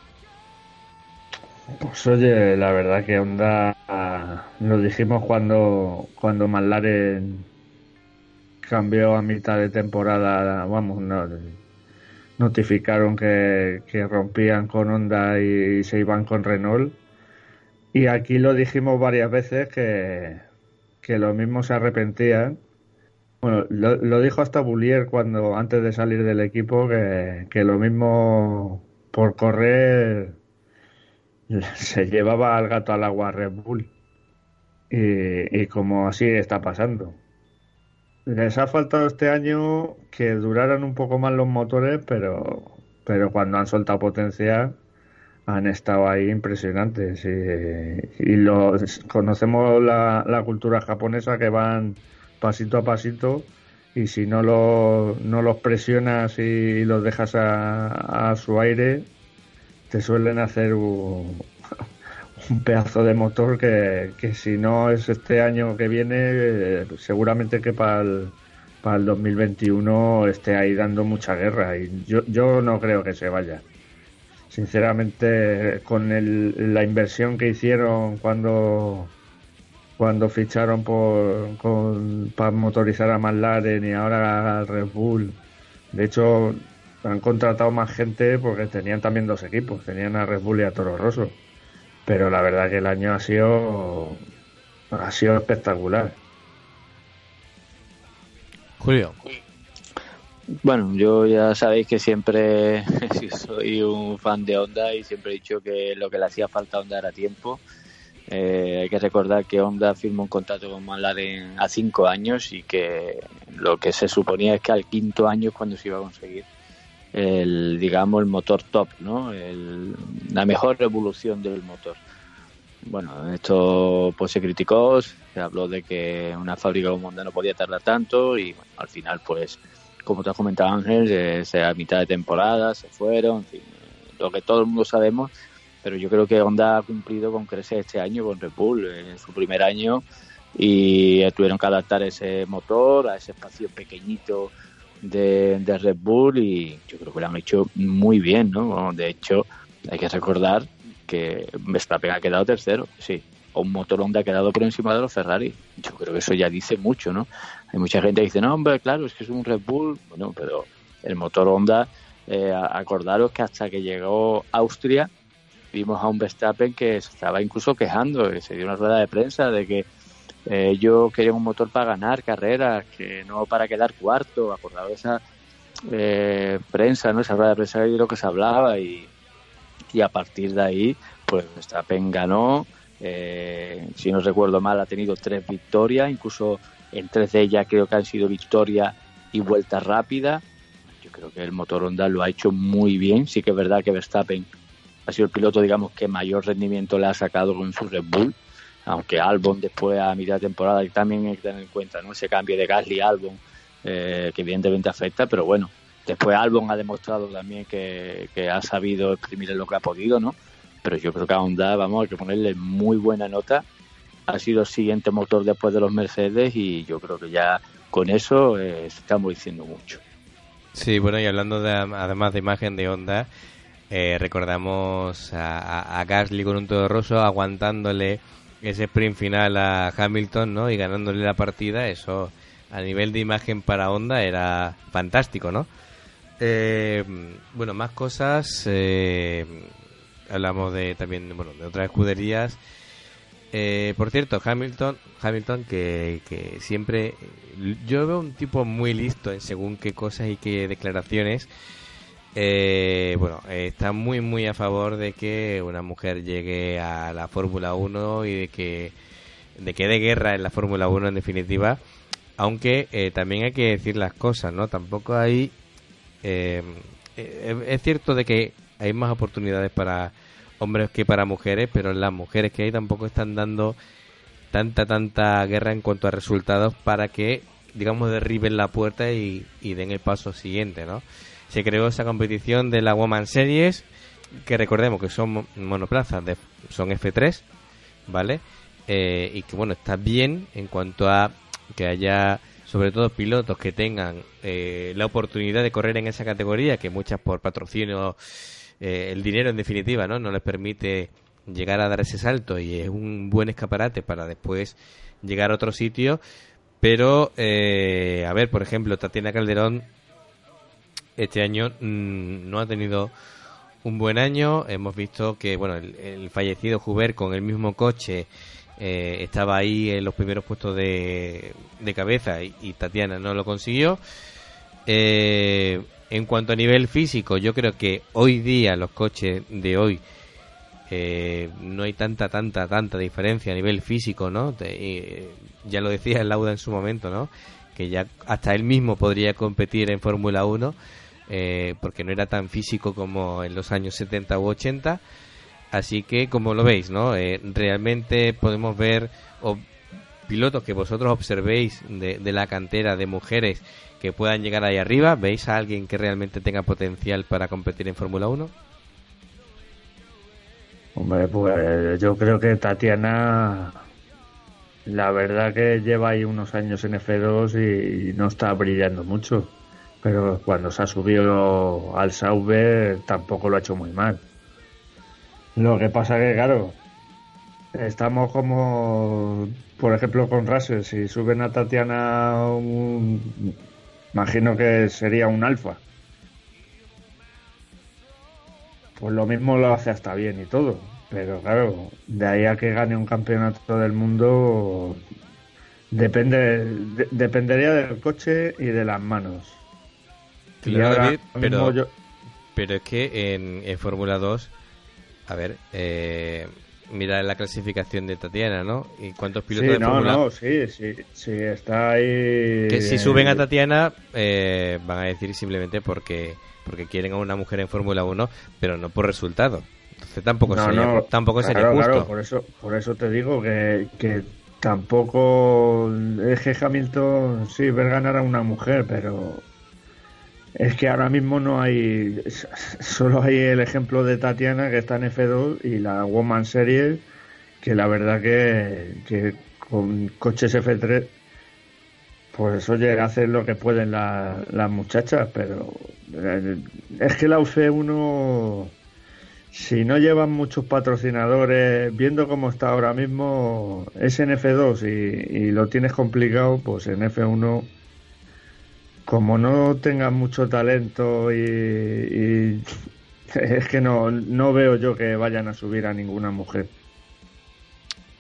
Pues oye, la verdad que Honda, lo dijimos cuando cuando McLaren cambió a mitad de temporada, vamos, no, notificaron que, que rompían con Honda y, y se iban con Renault, y aquí lo dijimos varias veces que, que lo mismo se arrepentían. Bueno, lo, lo dijo hasta Boulier cuando antes de salir del equipo, que, que lo mismo por correr se llevaba al gato al agua Red Bull, y, y como así está pasando. Les ha faltado este año que duraran un poco más los motores, pero pero cuando han soltado potencia han estado ahí impresionantes, y, y los, conocemos la, la cultura japonesa, que van pasito a pasito, y si no, lo, no los presionas y los dejas a, a su aire, te suelen hacer un, un pedazo de motor que, que si no es este año que viene, eh, seguramente que para el, para el dos mil veintiuno esté ahí dando mucha guerra, y yo, yo no creo que se vaya. Sinceramente, con el, la inversión que hicieron cuando cuando ficharon por con, para motorizar a McLaren y ahora al Red Bull, de hecho han contratado más gente porque tenían también dos equipos, tenían a Red Bull y a Toro Rosso, pero la verdad que el año ha sido ha sido espectacular. Julio. Bueno, yo ya sabéis que siempre soy un fan de Honda, y siempre he dicho que lo que le hacía falta a Honda era tiempo. Eh, hay que recordar que Honda firmó un contrato con McLaren a cinco años, y que lo que se suponía es que al quinto año es cuando se iba a conseguir el, digamos, el motor top, ¿no? El, la mejor evolución del motor. Bueno, esto pues se criticó, se habló de que una fábrica como Honda no podía tardar tanto, y bueno, al final pues, como te has comentado, Ángel, eh, se, a mitad de temporada se fueron, en fin, lo que todo el mundo sabemos. Pero yo creo que Honda ha cumplido con crecer este año con Red Bull en su primer año, y tuvieron que adaptar ese motor a ese espacio pequeñito de, de Red Bull, y yo creo que lo han hecho muy bien, ¿no? De hecho, hay que recordar que Verstappen ha quedado tercero, sí, o un motor Honda ha quedado por encima de los Ferrari. Yo creo que eso ya dice mucho, ¿no? Hay mucha gente que dice, no, hombre, claro, es que es un Red Bull. Bueno, pero el motor Honda, eh, acordaros que hasta que llegó Austria, vimos a un Verstappen que se estaba incluso quejando, que se dio una rueda de prensa de que Eh, yo quería un motor para ganar carreras, que no para quedar cuarto. Acordado de esa eh, prensa, ¿no? Esa rueda de prensa de lo que se hablaba, y, y a partir de ahí, pues Verstappen ganó. Eh, si no recuerdo mal, ha tenido tres victorias, incluso en tres de ellas creo que han sido victorias y vueltas rápidas. Yo creo que el motor Honda lo ha hecho muy bien. Sí que es verdad que Verstappen ha sido el piloto, digamos, que mayor rendimiento le ha sacado con su Red Bull, aunque Albon después a mitad de temporada, y también hay que tener en cuenta, ¿no?, ese cambio de Gasly a Albon, eh, que evidentemente afecta, pero bueno, después Albon ha demostrado también que, que ha sabido exprimir lo que ha podido, ¿no? Pero yo creo que a Honda, vamos, hay que ponerle muy buena nota. Ha sido el siguiente motor después de los Mercedes, y yo creo que ya con eso eh, estamos diciendo mucho. Sí, bueno, y hablando de, además de imagen de Honda, eh, recordamos a, a, a Gasly con un todo roso aguantándole ese sprint final a Hamilton, ¿no?, y ganándole la partida. Eso a nivel de imagen para Honda era fantástico, ¿no? Eh, bueno, más cosas. Eh, hablamos de también, bueno, de otras escuderías. Eh, por cierto, Hamilton, Hamilton que, que siempre, yo veo un tipo muy listo en según qué cosas y qué declaraciones. Eh, bueno, eh, está muy muy a favor de que una mujer llegue a la Fórmula uno y de que de que dé guerra en la Fórmula uno, en definitiva, aunque eh, también hay que decir las cosas, ¿no? Tampoco hay eh, eh, es cierto de que hay más oportunidades para hombres que para mujeres, pero las mujeres que hay tampoco están dando tanta tanta guerra en cuanto a resultados para que, digamos, derriben la puerta y, y den el paso siguiente, ¿no? Se creó esa competición de la Woman Series, que recordemos que son monoplazas, de, son F tres, ¿vale? Eh, y que, bueno, está bien en cuanto a que haya, sobre todo, pilotos que tengan eh, la oportunidad de correr en esa categoría, que muchas por patrocinio, eh, el dinero en definitiva, ¿no?, no les permite llegar a dar ese salto, y es un buen escaparate para después llegar a otro sitio. Pero, eh, a ver, por ejemplo, Tatiana Calderón este año mmm, no ha tenido un buen año. Hemos visto que, bueno, el, el fallecido Hubert con el mismo coche eh, estaba ahí en los primeros puestos de, de cabeza, y, y Tatiana no lo consiguió. Eh, en cuanto a nivel físico, yo creo que hoy día los coches de hoy eh, no hay tanta, tanta, tanta diferencia a nivel físico, ¿no? Te, eh, ya lo decía el Lauda en su momento, ¿no?, que ya hasta él mismo podría competir en Fórmula uno, eh, porque no era tan físico como en los años setenta u ochenta. Así que, como lo veis, ¿no?, eh, realmente podemos ver o, pilotos que vosotros observéis de, de la cantera de mujeres que puedan llegar ahí arriba. ¿Veis a alguien que realmente tenga potencial para competir en Fórmula uno? Hombre, pues yo creo que Tatiana, la verdad que lleva ahí unos años en F dos y no está brillando mucho, pero cuando se ha subido al Sauber tampoco lo ha hecho muy mal. Lo que pasa que, claro, estamos como, por ejemplo, con Russell. Si suben a Tatiana, un, imagino que sería un alfa, pues lo mismo lo hace hasta bien y todo, pero claro, de ahí a que gane un campeonato del mundo depende de, dependería del coche y de las manos. Claro, y ahora David, pero, yo... pero es que en, en Fórmula dos, a ver, eh, mira la clasificación de Tatiana, ¿no? ¿Y cuántos pilotos sí, de no, Fórmula no, sí, sí, sí, está ahí. Que si suben a Tatiana, eh, van a decir simplemente porque porque quieren a una mujer en Fórmula uno, pero no por resultado. Entonces tampoco no, sería, no, tampoco claro, sería justo. Claro, por eso, por eso te digo que, que tampoco es que Hamilton sí ver ganar a una mujer, pero es que ahora mismo no hay, solo hay el ejemplo de Tatiana, que está en F dos, y la Woman Series, que la verdad que, que con coches F tres, pues oye, hacen lo que pueden la, las muchachas, pero es que la F uno, si no llevan muchos patrocinadores, viendo cómo está ahora mismo, es en F dos y, y lo tienes complicado, pues en F uno, como no tengan mucho talento y, y es que no, no veo yo que vayan a subir a ninguna mujer.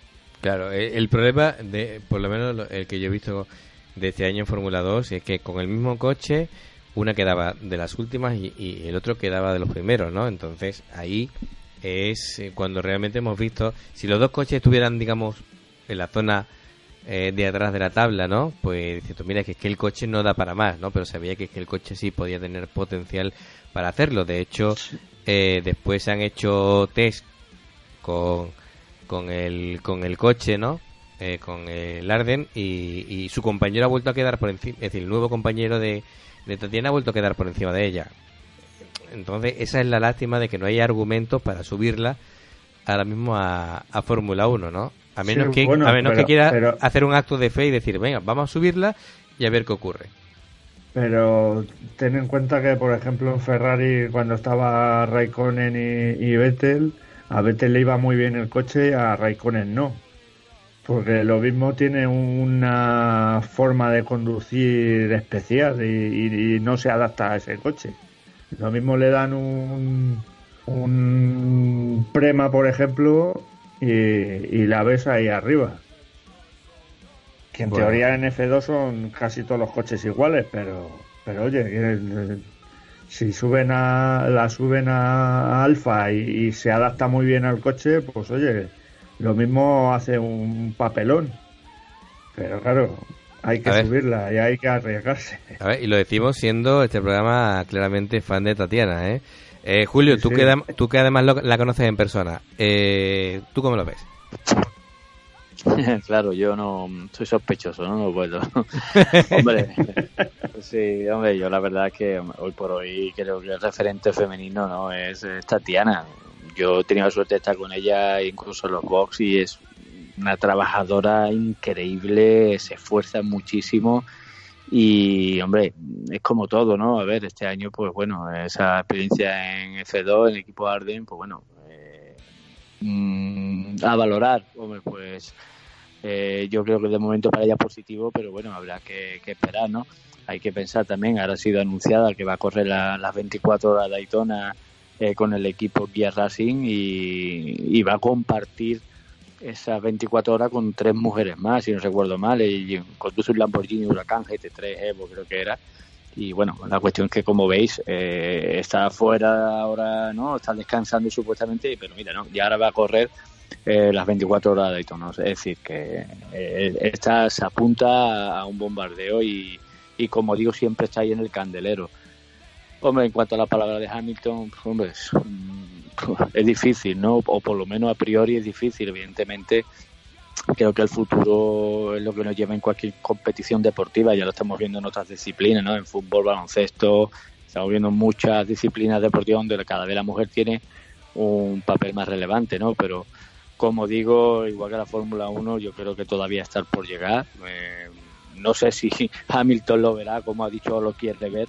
Claro, el problema, de por lo menos el que yo he visto de este año en Fórmula dos, es que con el mismo coche una quedaba de las últimas y, y el otro quedaba de los primeros, ¿no? Entonces ahí es cuando realmente hemos visto, si los dos coches estuvieran, digamos, en la zona eh, de atrás de la tabla, ¿no? Pues dices tú, mira, que es que el coche no da para más, ¿no? Pero sabía que, es que el coche sí podía tener potencial para hacerlo. De hecho, eh, después se han hecho test con... con el con el coche, ¿no? Eh, con el Arden y, y su compañero ha vuelto a quedar por encima, es decir, el nuevo compañero de, de Tatiana ha vuelto a quedar por encima de ella. Entonces, esa es la lástima de que no hay argumentos para subirla ahora mismo a, a Fórmula uno, ¿no? A menos sí, que bueno, a menos pero, que quiera pero... hacer un acto de fe y decir, venga, vamos a subirla y a ver qué ocurre. Pero ten en cuenta que, por ejemplo, en Ferrari, cuando estaba Raikkonen y, y Vettel, a Vettel le iba muy bien el coche, a Raikkonen no. Porque lo mismo tiene una forma de conducir especial y, y, y no se adapta a ese coche. Lo mismo le dan un, un Prema, por ejemplo, y, y la ves ahí arriba. Que en bueno. teoría en F dos son casi todos los coches iguales, pero, pero oye... si suben a la suben a Alfa y, y se adapta muy bien al coche, pues oye, lo mismo hace un papelón. Pero claro, hay que subirla y hay que arriesgarse. A ver, y lo decimos siendo este programa claramente fan de Tatiana, ¿eh? eh Julio, sí, tú, sí. Que, tú que además lo, la conoces en persona, eh, ¿tú cómo lo ves? Claro, yo no soy sospechoso, no no puedo. Hombre, sí, hombre, yo la verdad es que hoy por hoy creo que el referente femenino no es, es Tatiana. Yo he tenido la suerte de estar con ella incluso en los box y es una trabajadora increíble, se esfuerza muchísimo y, hombre, es como todo, ¿no? A ver, este año, pues bueno, esa experiencia en F dos, en el equipo Arden, pues bueno, eh, mmm, a valorar, hombre, pues eh, yo creo que de momento para ella es positivo, pero bueno, habrá que, que esperar, ¿no? Hay que pensar también, ahora ha sido anunciada que va a correr la, las veinticuatro horas de Daytona eh, con el equipo Kia Racing y, y va a compartir esas veinticuatro horas con tres mujeres más, si no recuerdo mal, y conduce un Lamborghini Huracán G T tres Evo, creo que era. Y bueno, la cuestión es que, como veis, eh, está fuera ahora, ¿no? Está descansando supuestamente, pero mira, ¿no? Y ahora va a correr eh, las veinticuatro horas de Daytona. Es decir, que eh, esta se apunta a un bombardeo y, y, como digo, siempre está ahí en el candelero. Hombre, en cuanto a la palabra de Hamilton, hombre, es, es difícil, ¿no? O por lo menos a priori es difícil, evidentemente. Creo que el futuro es lo que nos lleva en cualquier competición deportiva, ya lo estamos viendo en otras disciplinas, ¿no? En fútbol, baloncesto, estamos viendo muchas disciplinas deportivas donde cada vez la mujer tiene un papel más relevante, ¿no? Pero, como digo, igual que la Fórmula uno, yo creo que todavía está por llegar. Eh, no sé si Hamilton lo verá, como ha dicho, lo quiere ver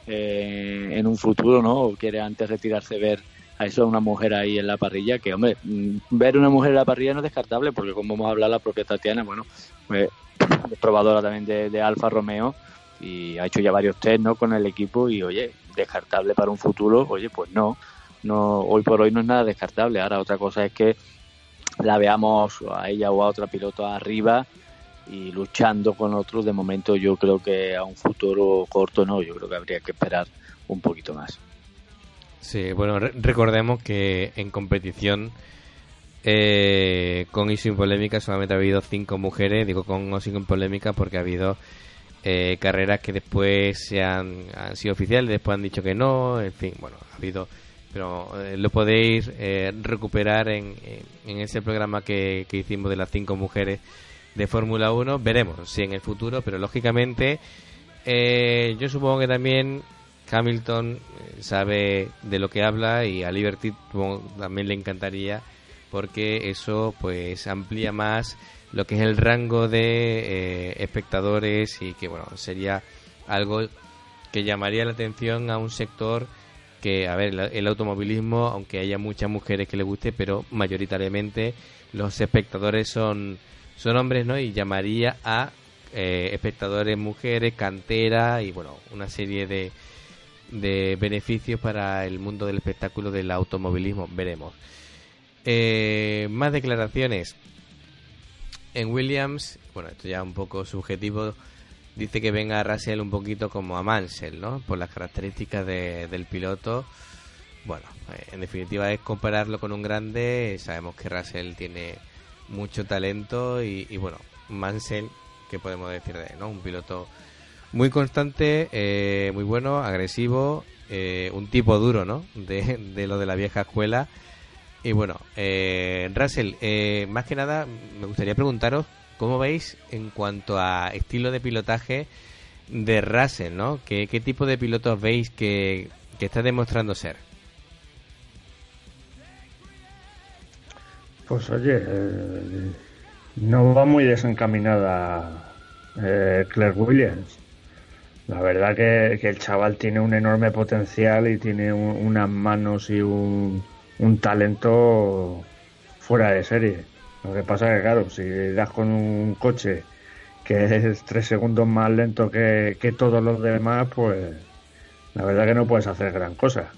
eh, en un futuro, ¿no? O quiere antes retirarse ver a eso, una mujer ahí en la parrilla, que, hombre, ver una mujer en la parrilla no es descartable, porque como hemos hablado, la propia Tatiana, bueno, pues, es probadora también de, de Alfa Romeo y ha hecho ya varios test, ¿no?, con el equipo y, oye, descartable para un futuro, oye, pues no, no, hoy por hoy no es nada descartable. Ahora otra cosa es que la veamos a ella o a otra piloto arriba y luchando con otros. De momento yo creo que a un futuro corto no, yo creo que habría que esperar un poquito más. Sí, bueno, re- recordemos que en competición eh, con y sin polémica solamente ha habido cinco mujeres, digo con o sin polémica porque ha habido eh, carreras que después se han, han sido oficiales, después han dicho que no, en fin, bueno, ha habido, pero eh, lo podéis eh, recuperar en, en, en ese programa que, que hicimos de las cinco mujeres de Fórmula uno, veremos si en el futuro, pero lógicamente eh, yo supongo que también Hamilton sabe de lo que habla y a Liberty también le encantaría, porque eso pues amplía más lo que es el rango de eh, espectadores y que bueno, sería algo que llamaría la atención a un sector que, a ver, el, el automovilismo, aunque haya muchas mujeres que le guste, pero mayoritariamente los espectadores son son hombres, ¿no? Y llamaría a eh, espectadores mujeres, cantera y bueno, una serie de de beneficios para el mundo del espectáculo del automovilismo, veremos. Eh, más declaraciones. en Williams, bueno, esto ya un poco subjetivo, dice que venga a Russell un poquito como a Mansell, ¿no? Por las características de, del piloto. Bueno, en definitiva es compararlo con un grande. Sabemos que Russell tiene mucho talento y, y bueno, Mansell, ¿qué podemos decir de él, no? Un piloto muy constante, eh, muy bueno, agresivo, eh, un tipo duro, ¿no? De, de lo de la vieja escuela. Y bueno, eh, Russell, eh, más que nada me gustaría preguntaros cómo veis en cuanto a estilo de pilotaje de Russell, ¿no? ¿Qué, qué tipo de pilotos veis que, que está demostrando ser? Pues oye, eh, no va muy desencaminada eh, Claire Williams. La verdad que, que el chaval tiene un enorme potencial y tiene un, unas manos y un, un talento fuera de serie. Lo que pasa es que, claro, si das con un coche que es tres segundos más lento que, que todos los demás, pues la verdad que no puedes hacer gran cosa.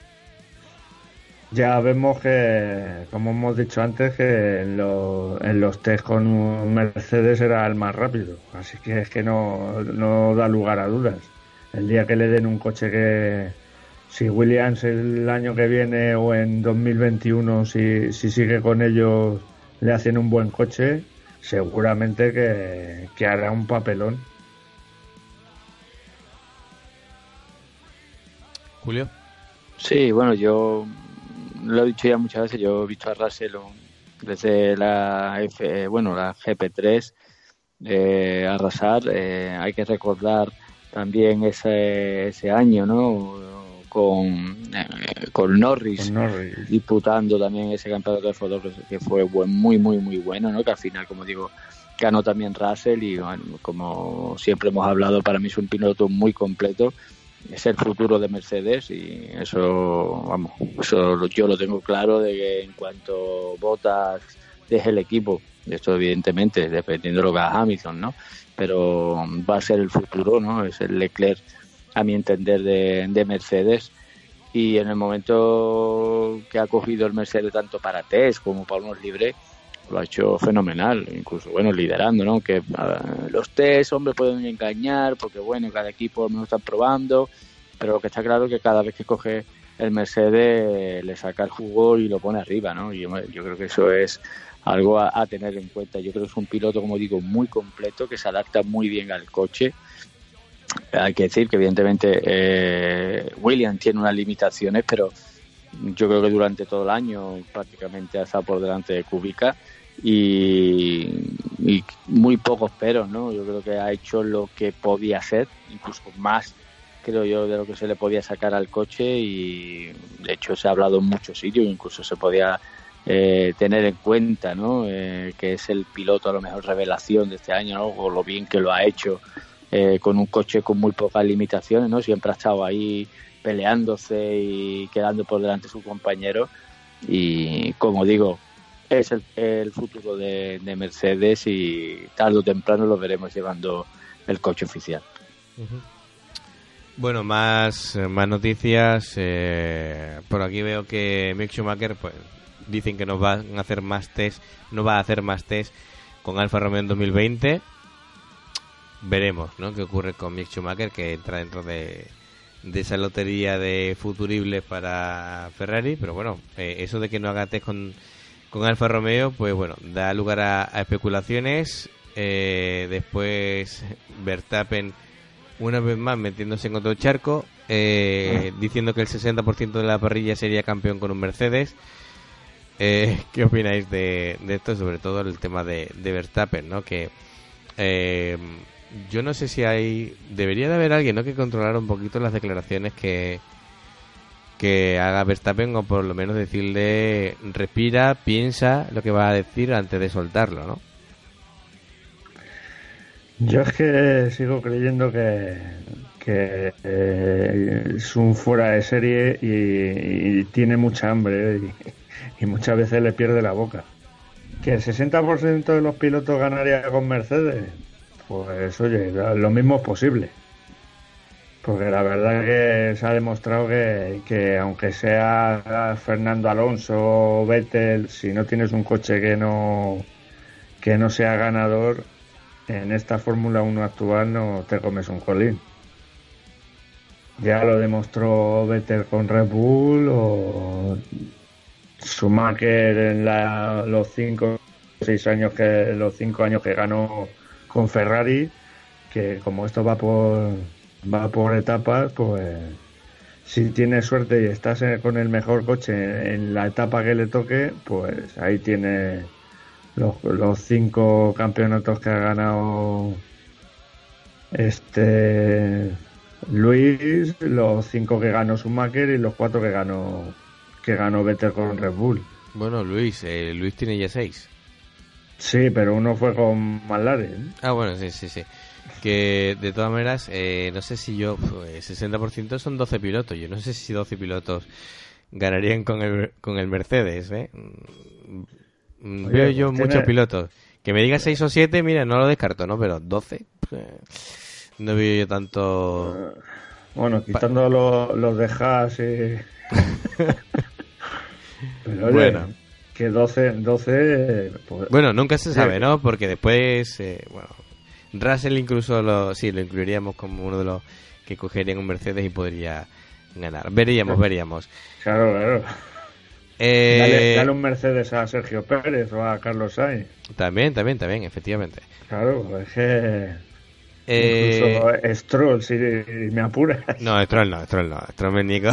Ya vemos que, como hemos dicho antes, que en los, en los test con un Mercedes era el más rápido. Así que es que no, no da lugar a dudas. El día que le den un coche que, si Williams el año que viene o en dos mil veintiuno, si, si sigue con ellos, le hacen un buen coche, seguramente que, que hará un papelón. Julio. Sí, bueno, yo lo he dicho ya muchas veces, yo he visto a Russell desde la F, bueno, la G P tres eh, arrasar. Eh, hay que recordar también ese ese año, ¿no? Con, eh, con Norris, Con Norris disputando también ese campeonato de F dos que fue buen, muy, muy, muy bueno, ¿no? Que al final, como digo, ganó también Russell y, bueno, como siempre hemos hablado, para mí es un piloto muy completo. Es el futuro de Mercedes y eso, vamos, eso yo lo tengo claro, de que en cuanto Bottas deje el equipo, esto evidentemente dependiendo de lo que haga Hamilton, ¿no? Pero va a ser el futuro, ¿no? Es el Leclerc, a mi entender, de, de Mercedes. Y en el momento que ha cogido el Mercedes tanto para test como para unos libres, lo ha hecho fenomenal, incluso, bueno, liderando, ¿no? Que uh, los test, hombre, pueden engañar, porque, bueno, cada equipo lo están probando, pero lo que está claro es que cada vez que coge el Mercedes le saca el jugo y lo pone arriba, ¿no? Y yo, yo creo que eso es algo a, a tener en cuenta. Yo creo que es un piloto, como digo, muy completo, que se adapta muy bien al coche. Hay que decir que, evidentemente, eh, Williams tiene unas limitaciones, pero yo creo que durante todo el año prácticamente ha estado por delante de Kubica y, y muy pocos peros, ¿no? Yo creo que ha hecho lo que podía hacer, incluso más, creo yo, de lo que se le podía sacar al coche, y de hecho se ha hablado en muchos sitios, incluso se podía eh, tener en cuenta, ¿no? Eh, que es el piloto a lo mejor revelación de este año, ¿no? O lo bien que lo ha hecho eh, con un coche con muy pocas limitaciones, ¿no? Siempre ha estado ahí peleándose y quedando por delante de sus compañeros, y como digo, es el, el futuro de, de Mercedes y tarde o temprano lo veremos llevando el coche oficial. Uh-huh. Bueno, más, más noticias. Eh, por aquí veo que Mick Schumacher, pues dicen que nos van a hacer más test, no va a hacer más test con Alfa Romeo en dos mil veinte. Veremos, ¿no?, qué ocurre con Mick Schumacher, que entra dentro de de esa lotería de futuribles para Ferrari, pero bueno, eh, eso de que no haga test con, con Alfa Romeo, pues bueno, da lugar a, a especulaciones. Eh, después Verstappen, una vez más metiéndose en otro charco, eh, diciendo que el sesenta por ciento de la parrilla sería campeón con un Mercedes. Eh, ¿Qué opináis de, de esto? Sobre todo el tema de, de Verstappen, ¿no? Que eh, yo no sé si hay... Debería de haber alguien, ¿no?, que controlara un poquito las declaraciones que que haga Verstappen, o por lo menos decirle respira, piensa lo que va a decir antes de soltarlo, ¿no? Yo es que sigo creyendo que, que eh, es un fuera de serie y, y tiene mucha hambre, ¿eh? y, y muchas veces le pierde la boca. ¿Que el sesenta por ciento de los pilotos ganaría con Mercedes? Pues oye, lo mismo es posible. Porque la verdad que se ha demostrado que, que aunque sea Fernando Alonso o Vettel, si no tienes un coche que no que no sea ganador en esta Fórmula uno actual no te comes un colín. Ya lo demostró Vettel con Red Bull o Schumacher en la, los cinco seis años que los cinco años que ganó con Ferrari, que como esto va por va por etapas, pues si tienes suerte y estás con el mejor coche en la etapa que le toque, pues ahí tiene los, los cinco campeonatos que ha ganado este Luis, los cinco que ganó Schumacher y los cuatro que ganó que ganó Vettel con Red Bull. Bueno, Luis, eh, Luis tiene ya seis. Sí, pero uno fue con McLaren. Ah, bueno, sí, sí, sí. Que de todas maneras, eh, no sé si yo, pues, sesenta por ciento son doce pilotos. Yo no sé si doce pilotos ganarían con el, con el Mercedes, ¿eh? Oye, veo yo pues muchos tiene... pilotos. Que me diga seis o siete, mira, no lo descarto, ¿no? Pero doce, pues, no veo yo tanto... Bueno, quitando pa... los, los de Haas y... Pero oye, bueno, que doce, doce pues... Bueno, nunca se sabe, ¿no? Porque después, eh, bueno... Russell incluso lo, sí, lo incluiríamos como uno de los que cogerían un Mercedes y podría ganar. Veríamos, veríamos. Claro, claro. Eh... Dale, dale un Mercedes a Sergio Pérez o a Carlos Sainz. También, también, también, efectivamente. Claro, es que... Eh... Incluso Stroll, si me apuras. No, Stroll no, Stroll no. Stroll me nico.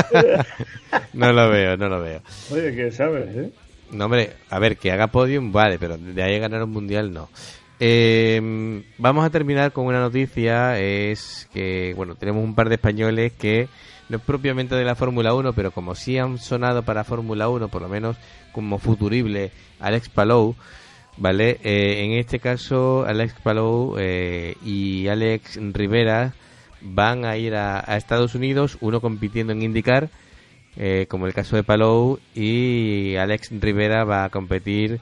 No lo veo, no lo veo. Oye, ¿qué sabes, eh? No, hombre, a ver, que haga podium, vale, pero de ahí a ganar un mundial, no. Eh, vamos a terminar con una noticia, es que, bueno, tenemos un par de españoles que no es propiamente de la Fórmula uno, pero como sí han sonado para Fórmula uno, por lo menos como futurible, Alex Palou, ¿vale? Eh, en este caso, Alex Palou eh, y Alex Rivera van a ir a, a Estados Unidos, uno compitiendo en IndyCar, eh, como el caso de Palou, y Alex Rivera va a competir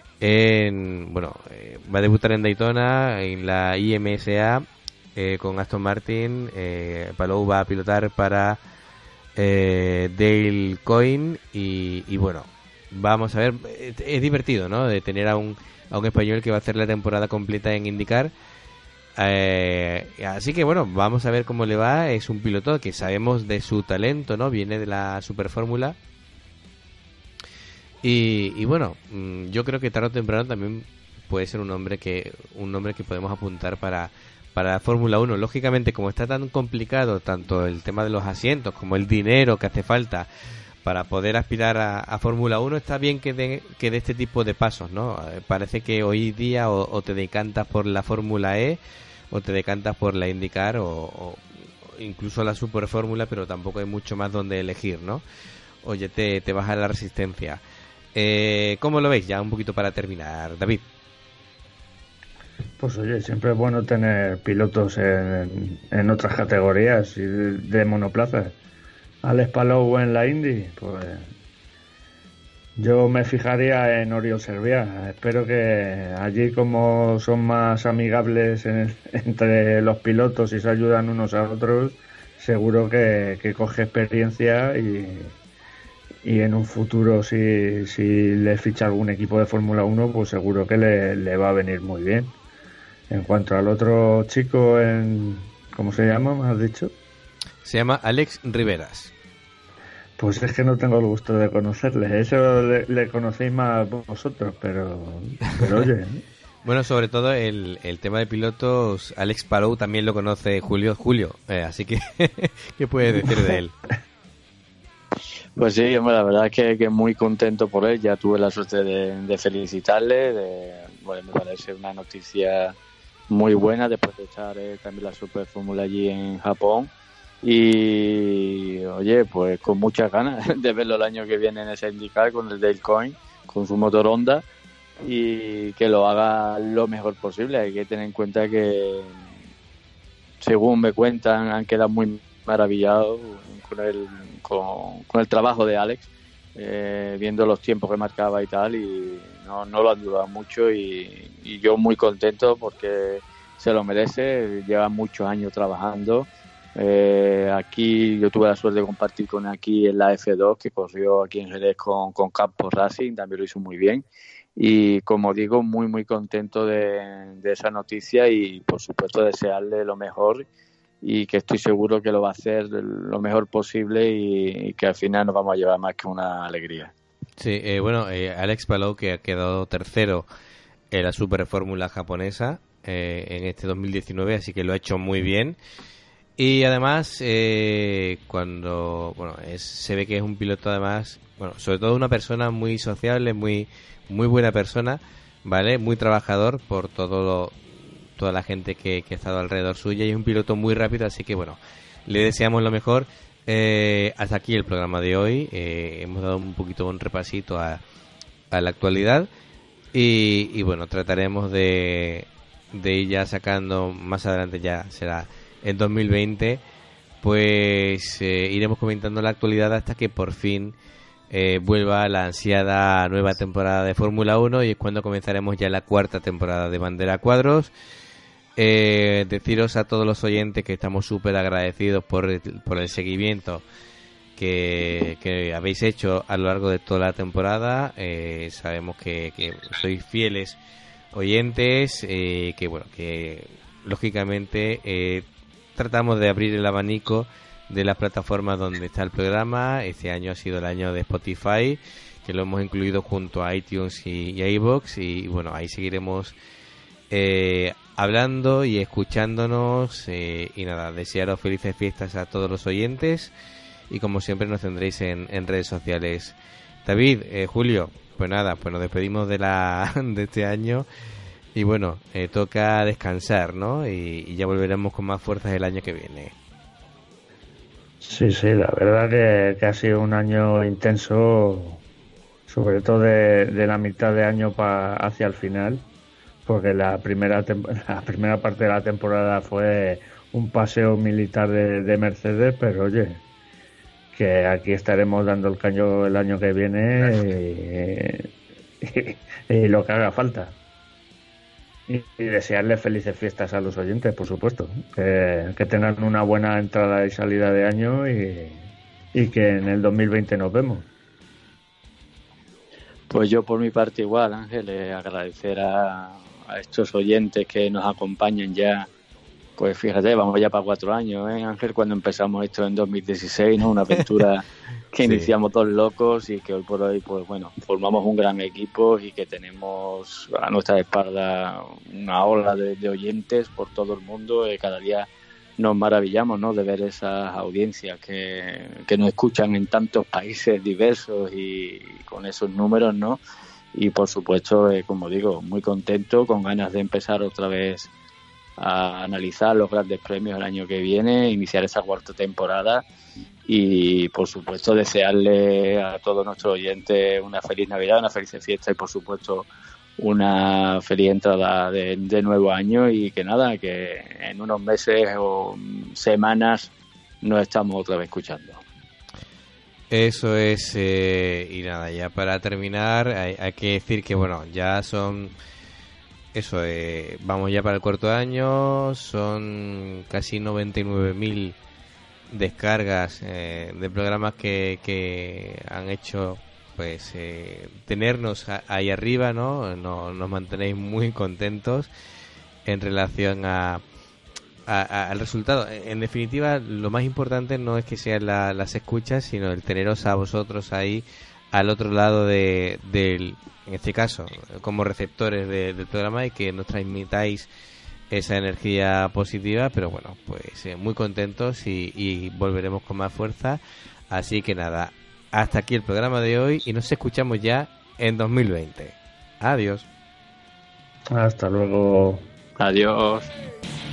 en, bueno, eh, va a debutar en Daytona en la I M S A eh, con Aston Martin. eh, Palou va a pilotar para eh, Dale Coyne y, y bueno, vamos a ver, es, es divertido, ¿no? De tener a un, a un español que va a hacer la temporada completa en IndyCar. Eh, así que bueno, vamos a ver cómo le va. Es un piloto que sabemos de su talento, ¿no? Viene de la Super Fórmula. Y, y bueno, yo creo que tarde o temprano también puede ser un nombre que un nombre que podemos apuntar para para la Fórmula uno. Lógicamente, como está tan complicado tanto el tema de los asientos como el dinero que hace falta para poder aspirar a, a Fórmula uno, está bien que de, que de este tipo de pasos, ¿no? Eh, parece que hoy día o, o te decantas por la Fórmula E o te decantas por la IndyCar o, o incluso la Super Fórmula, pero tampoco hay mucho más donde elegir, ¿no? Oye, te, te vas a la resistencia. Eh, ¿Cómo lo veis? Ya un poquito para terminar, David. Pues oye, siempre es bueno tener pilotos en, en otras categorías y de, de monoplazas. Alex Palou en la Indy, pues yo me fijaría en Oriol Servià. Espero que allí, como son más amigables en, entre los pilotos y se ayudan unos a otros, seguro que, que coge experiencia y Y en un futuro, si, si le ficha algún equipo de Fórmula uno, pues seguro que le, le va a venir muy bien. En cuanto al otro chico, en, ¿cómo se llama? ¿Me has dicho? Se llama Alex Riveras. Pues es que no tengo el gusto de conocerle. Eso le, le conocéis más vosotros, pero, pero oye. Bueno, sobre todo el, el tema de pilotos, Alex Palou también lo conoce Julio. Julio, eh, así que, ¿qué puedes decir de él? Pues sí, hombre, la verdad es que, que muy contento por él. Ya tuve la suerte de, de felicitarle. De, bueno, me parece una noticia muy buena después de echar eh, también la Super Fórmula allí en Japón. Y, oye, pues con muchas ganas de verlo el año que viene en ese IndyCar con el Dale Coyne, con su motor Honda, y que lo haga lo mejor posible. Hay que tener en cuenta que, según me cuentan, han quedado muy maravillados con el, con, con el trabajo de Alex, eh, viendo los tiempos que marcaba y tal, y no, no lo han dudado mucho, y, y yo muy contento porque se lo merece. Lleva muchos años trabajando. Eh, aquí yo tuve la suerte de compartir con él aquí en la F dos, que corrió aquí en Jerez con, con Campos Racing, también lo hizo muy bien. y como digo, muy muy contento de, de esa noticia y por supuesto desearle lo mejor y que estoy seguro que lo va a hacer lo mejor posible y, y que al final nos vamos a llevar más que una alegría. Sí, eh, bueno, eh, Alex Palou, que ha quedado tercero en la Super Fórmula japonesa eh, en este dos mil diecinueve, así que lo ha hecho muy bien. Y además, eh, cuando bueno es, se ve que es un piloto además, bueno, sobre todo una persona muy sociable, muy muy buena persona, ¿vale? Muy trabajador por todo lo, toda la gente que, que ha estado alrededor suya y es un piloto muy rápido, así que bueno, le deseamos lo mejor. Eh, hasta aquí el programa de hoy. Eh, hemos dado un poquito un repasito a, a la actualidad y, y bueno, trataremos de, de ir ya sacando más adelante, ya será en dos mil veinte, pues eh, iremos comentando la actualidad hasta que por fin eh, vuelva la ansiada nueva temporada de Fórmula uno y es cuando comenzaremos ya la cuarta temporada de Bandera a Cuadros. Eh, deciros a todos los oyentes que estamos súper agradecidos por el, por el seguimiento que, que habéis hecho a lo largo de toda la temporada. Eh, sabemos que, que sois fieles oyentes, eh, que bueno, que lógicamente eh, tratamos de abrir el abanico de las plataformas donde está el programa. Este año ha sido el año de Spotify, que lo hemos incluido junto a iTunes y, y a iVoox, y bueno, ahí seguiremos eh, hablando y escuchándonos, eh, y nada, desearos felices fiestas a todos los oyentes y como siempre nos tendréis en, en redes sociales. David, eh, Julio, pues nada, pues nos despedimos de la de este año y bueno, eh, toca descansar, ¿no? Y, y ya volveremos con más fuerzas el año que viene. Sí, sí, la verdad que, que ha sido un año intenso, sobre todo de, de la mitad de año pa, hacia el final, porque la primera la primera parte de la temporada fue un paseo militar de, de Mercedes, pero oye, que aquí estaremos dando el caño el año que viene y, y, y lo que haga falta. Y, y desearles felices fiestas a los oyentes, por supuesto, que, que tengan una buena entrada y salida de año y, y que en el dos mil veinte nos vemos. Pues yo por mi parte igual, Ángel, eh, agradecer a, a estos oyentes que nos acompañan ya, pues fíjate, vamos ya para cuatro años, ¿eh, Ángel? Cuando empezamos esto en dos mil dieciséis, ¿no? Una aventura que sí. Iniciamos todos locos y que hoy por hoy, pues bueno, formamos un gran equipo y que tenemos a nuestra espalda una ola de, de oyentes por todo el mundo. Eh, cada día nos maravillamos, ¿no? De ver esas audiencias que, que nos escuchan en tantos países diversos y, y con esos números, ¿no? Y por supuesto, eh, como digo, muy contento, con ganas de empezar otra vez a analizar los grandes premios el año que viene, iniciar esa cuarta temporada y por supuesto desearle a todos nuestros oyentes una feliz Navidad, una feliz fiesta y por supuesto una feliz entrada de, de nuevo año y que nada, que en unos meses o semanas nos estamos otra vez escuchando. Eso es, eh, y nada, ya para terminar hay, hay que decir que bueno, ya son eso, eh, vamos ya para el cuarto año, son casi noventa y nueve mil descargas eh, de programas que, que han hecho pues eh, tenernos a, ahí arriba, ¿no? ¿no? Nos mantenéis muy contentos en relación a, a, a, al resultado. En definitiva, lo más importante no es que sean la, las escuchas, sino el teneros a vosotros ahí al otro lado de, del, en este caso, como receptores de, del programa y que nos transmitáis esa energía positiva, pero bueno, pues eh, muy contentos y, y volveremos con más fuerza. Así que nada, hasta aquí el programa de hoy y nos escuchamos ya en dos mil veinte. Adiós. Hasta luego. Adiós.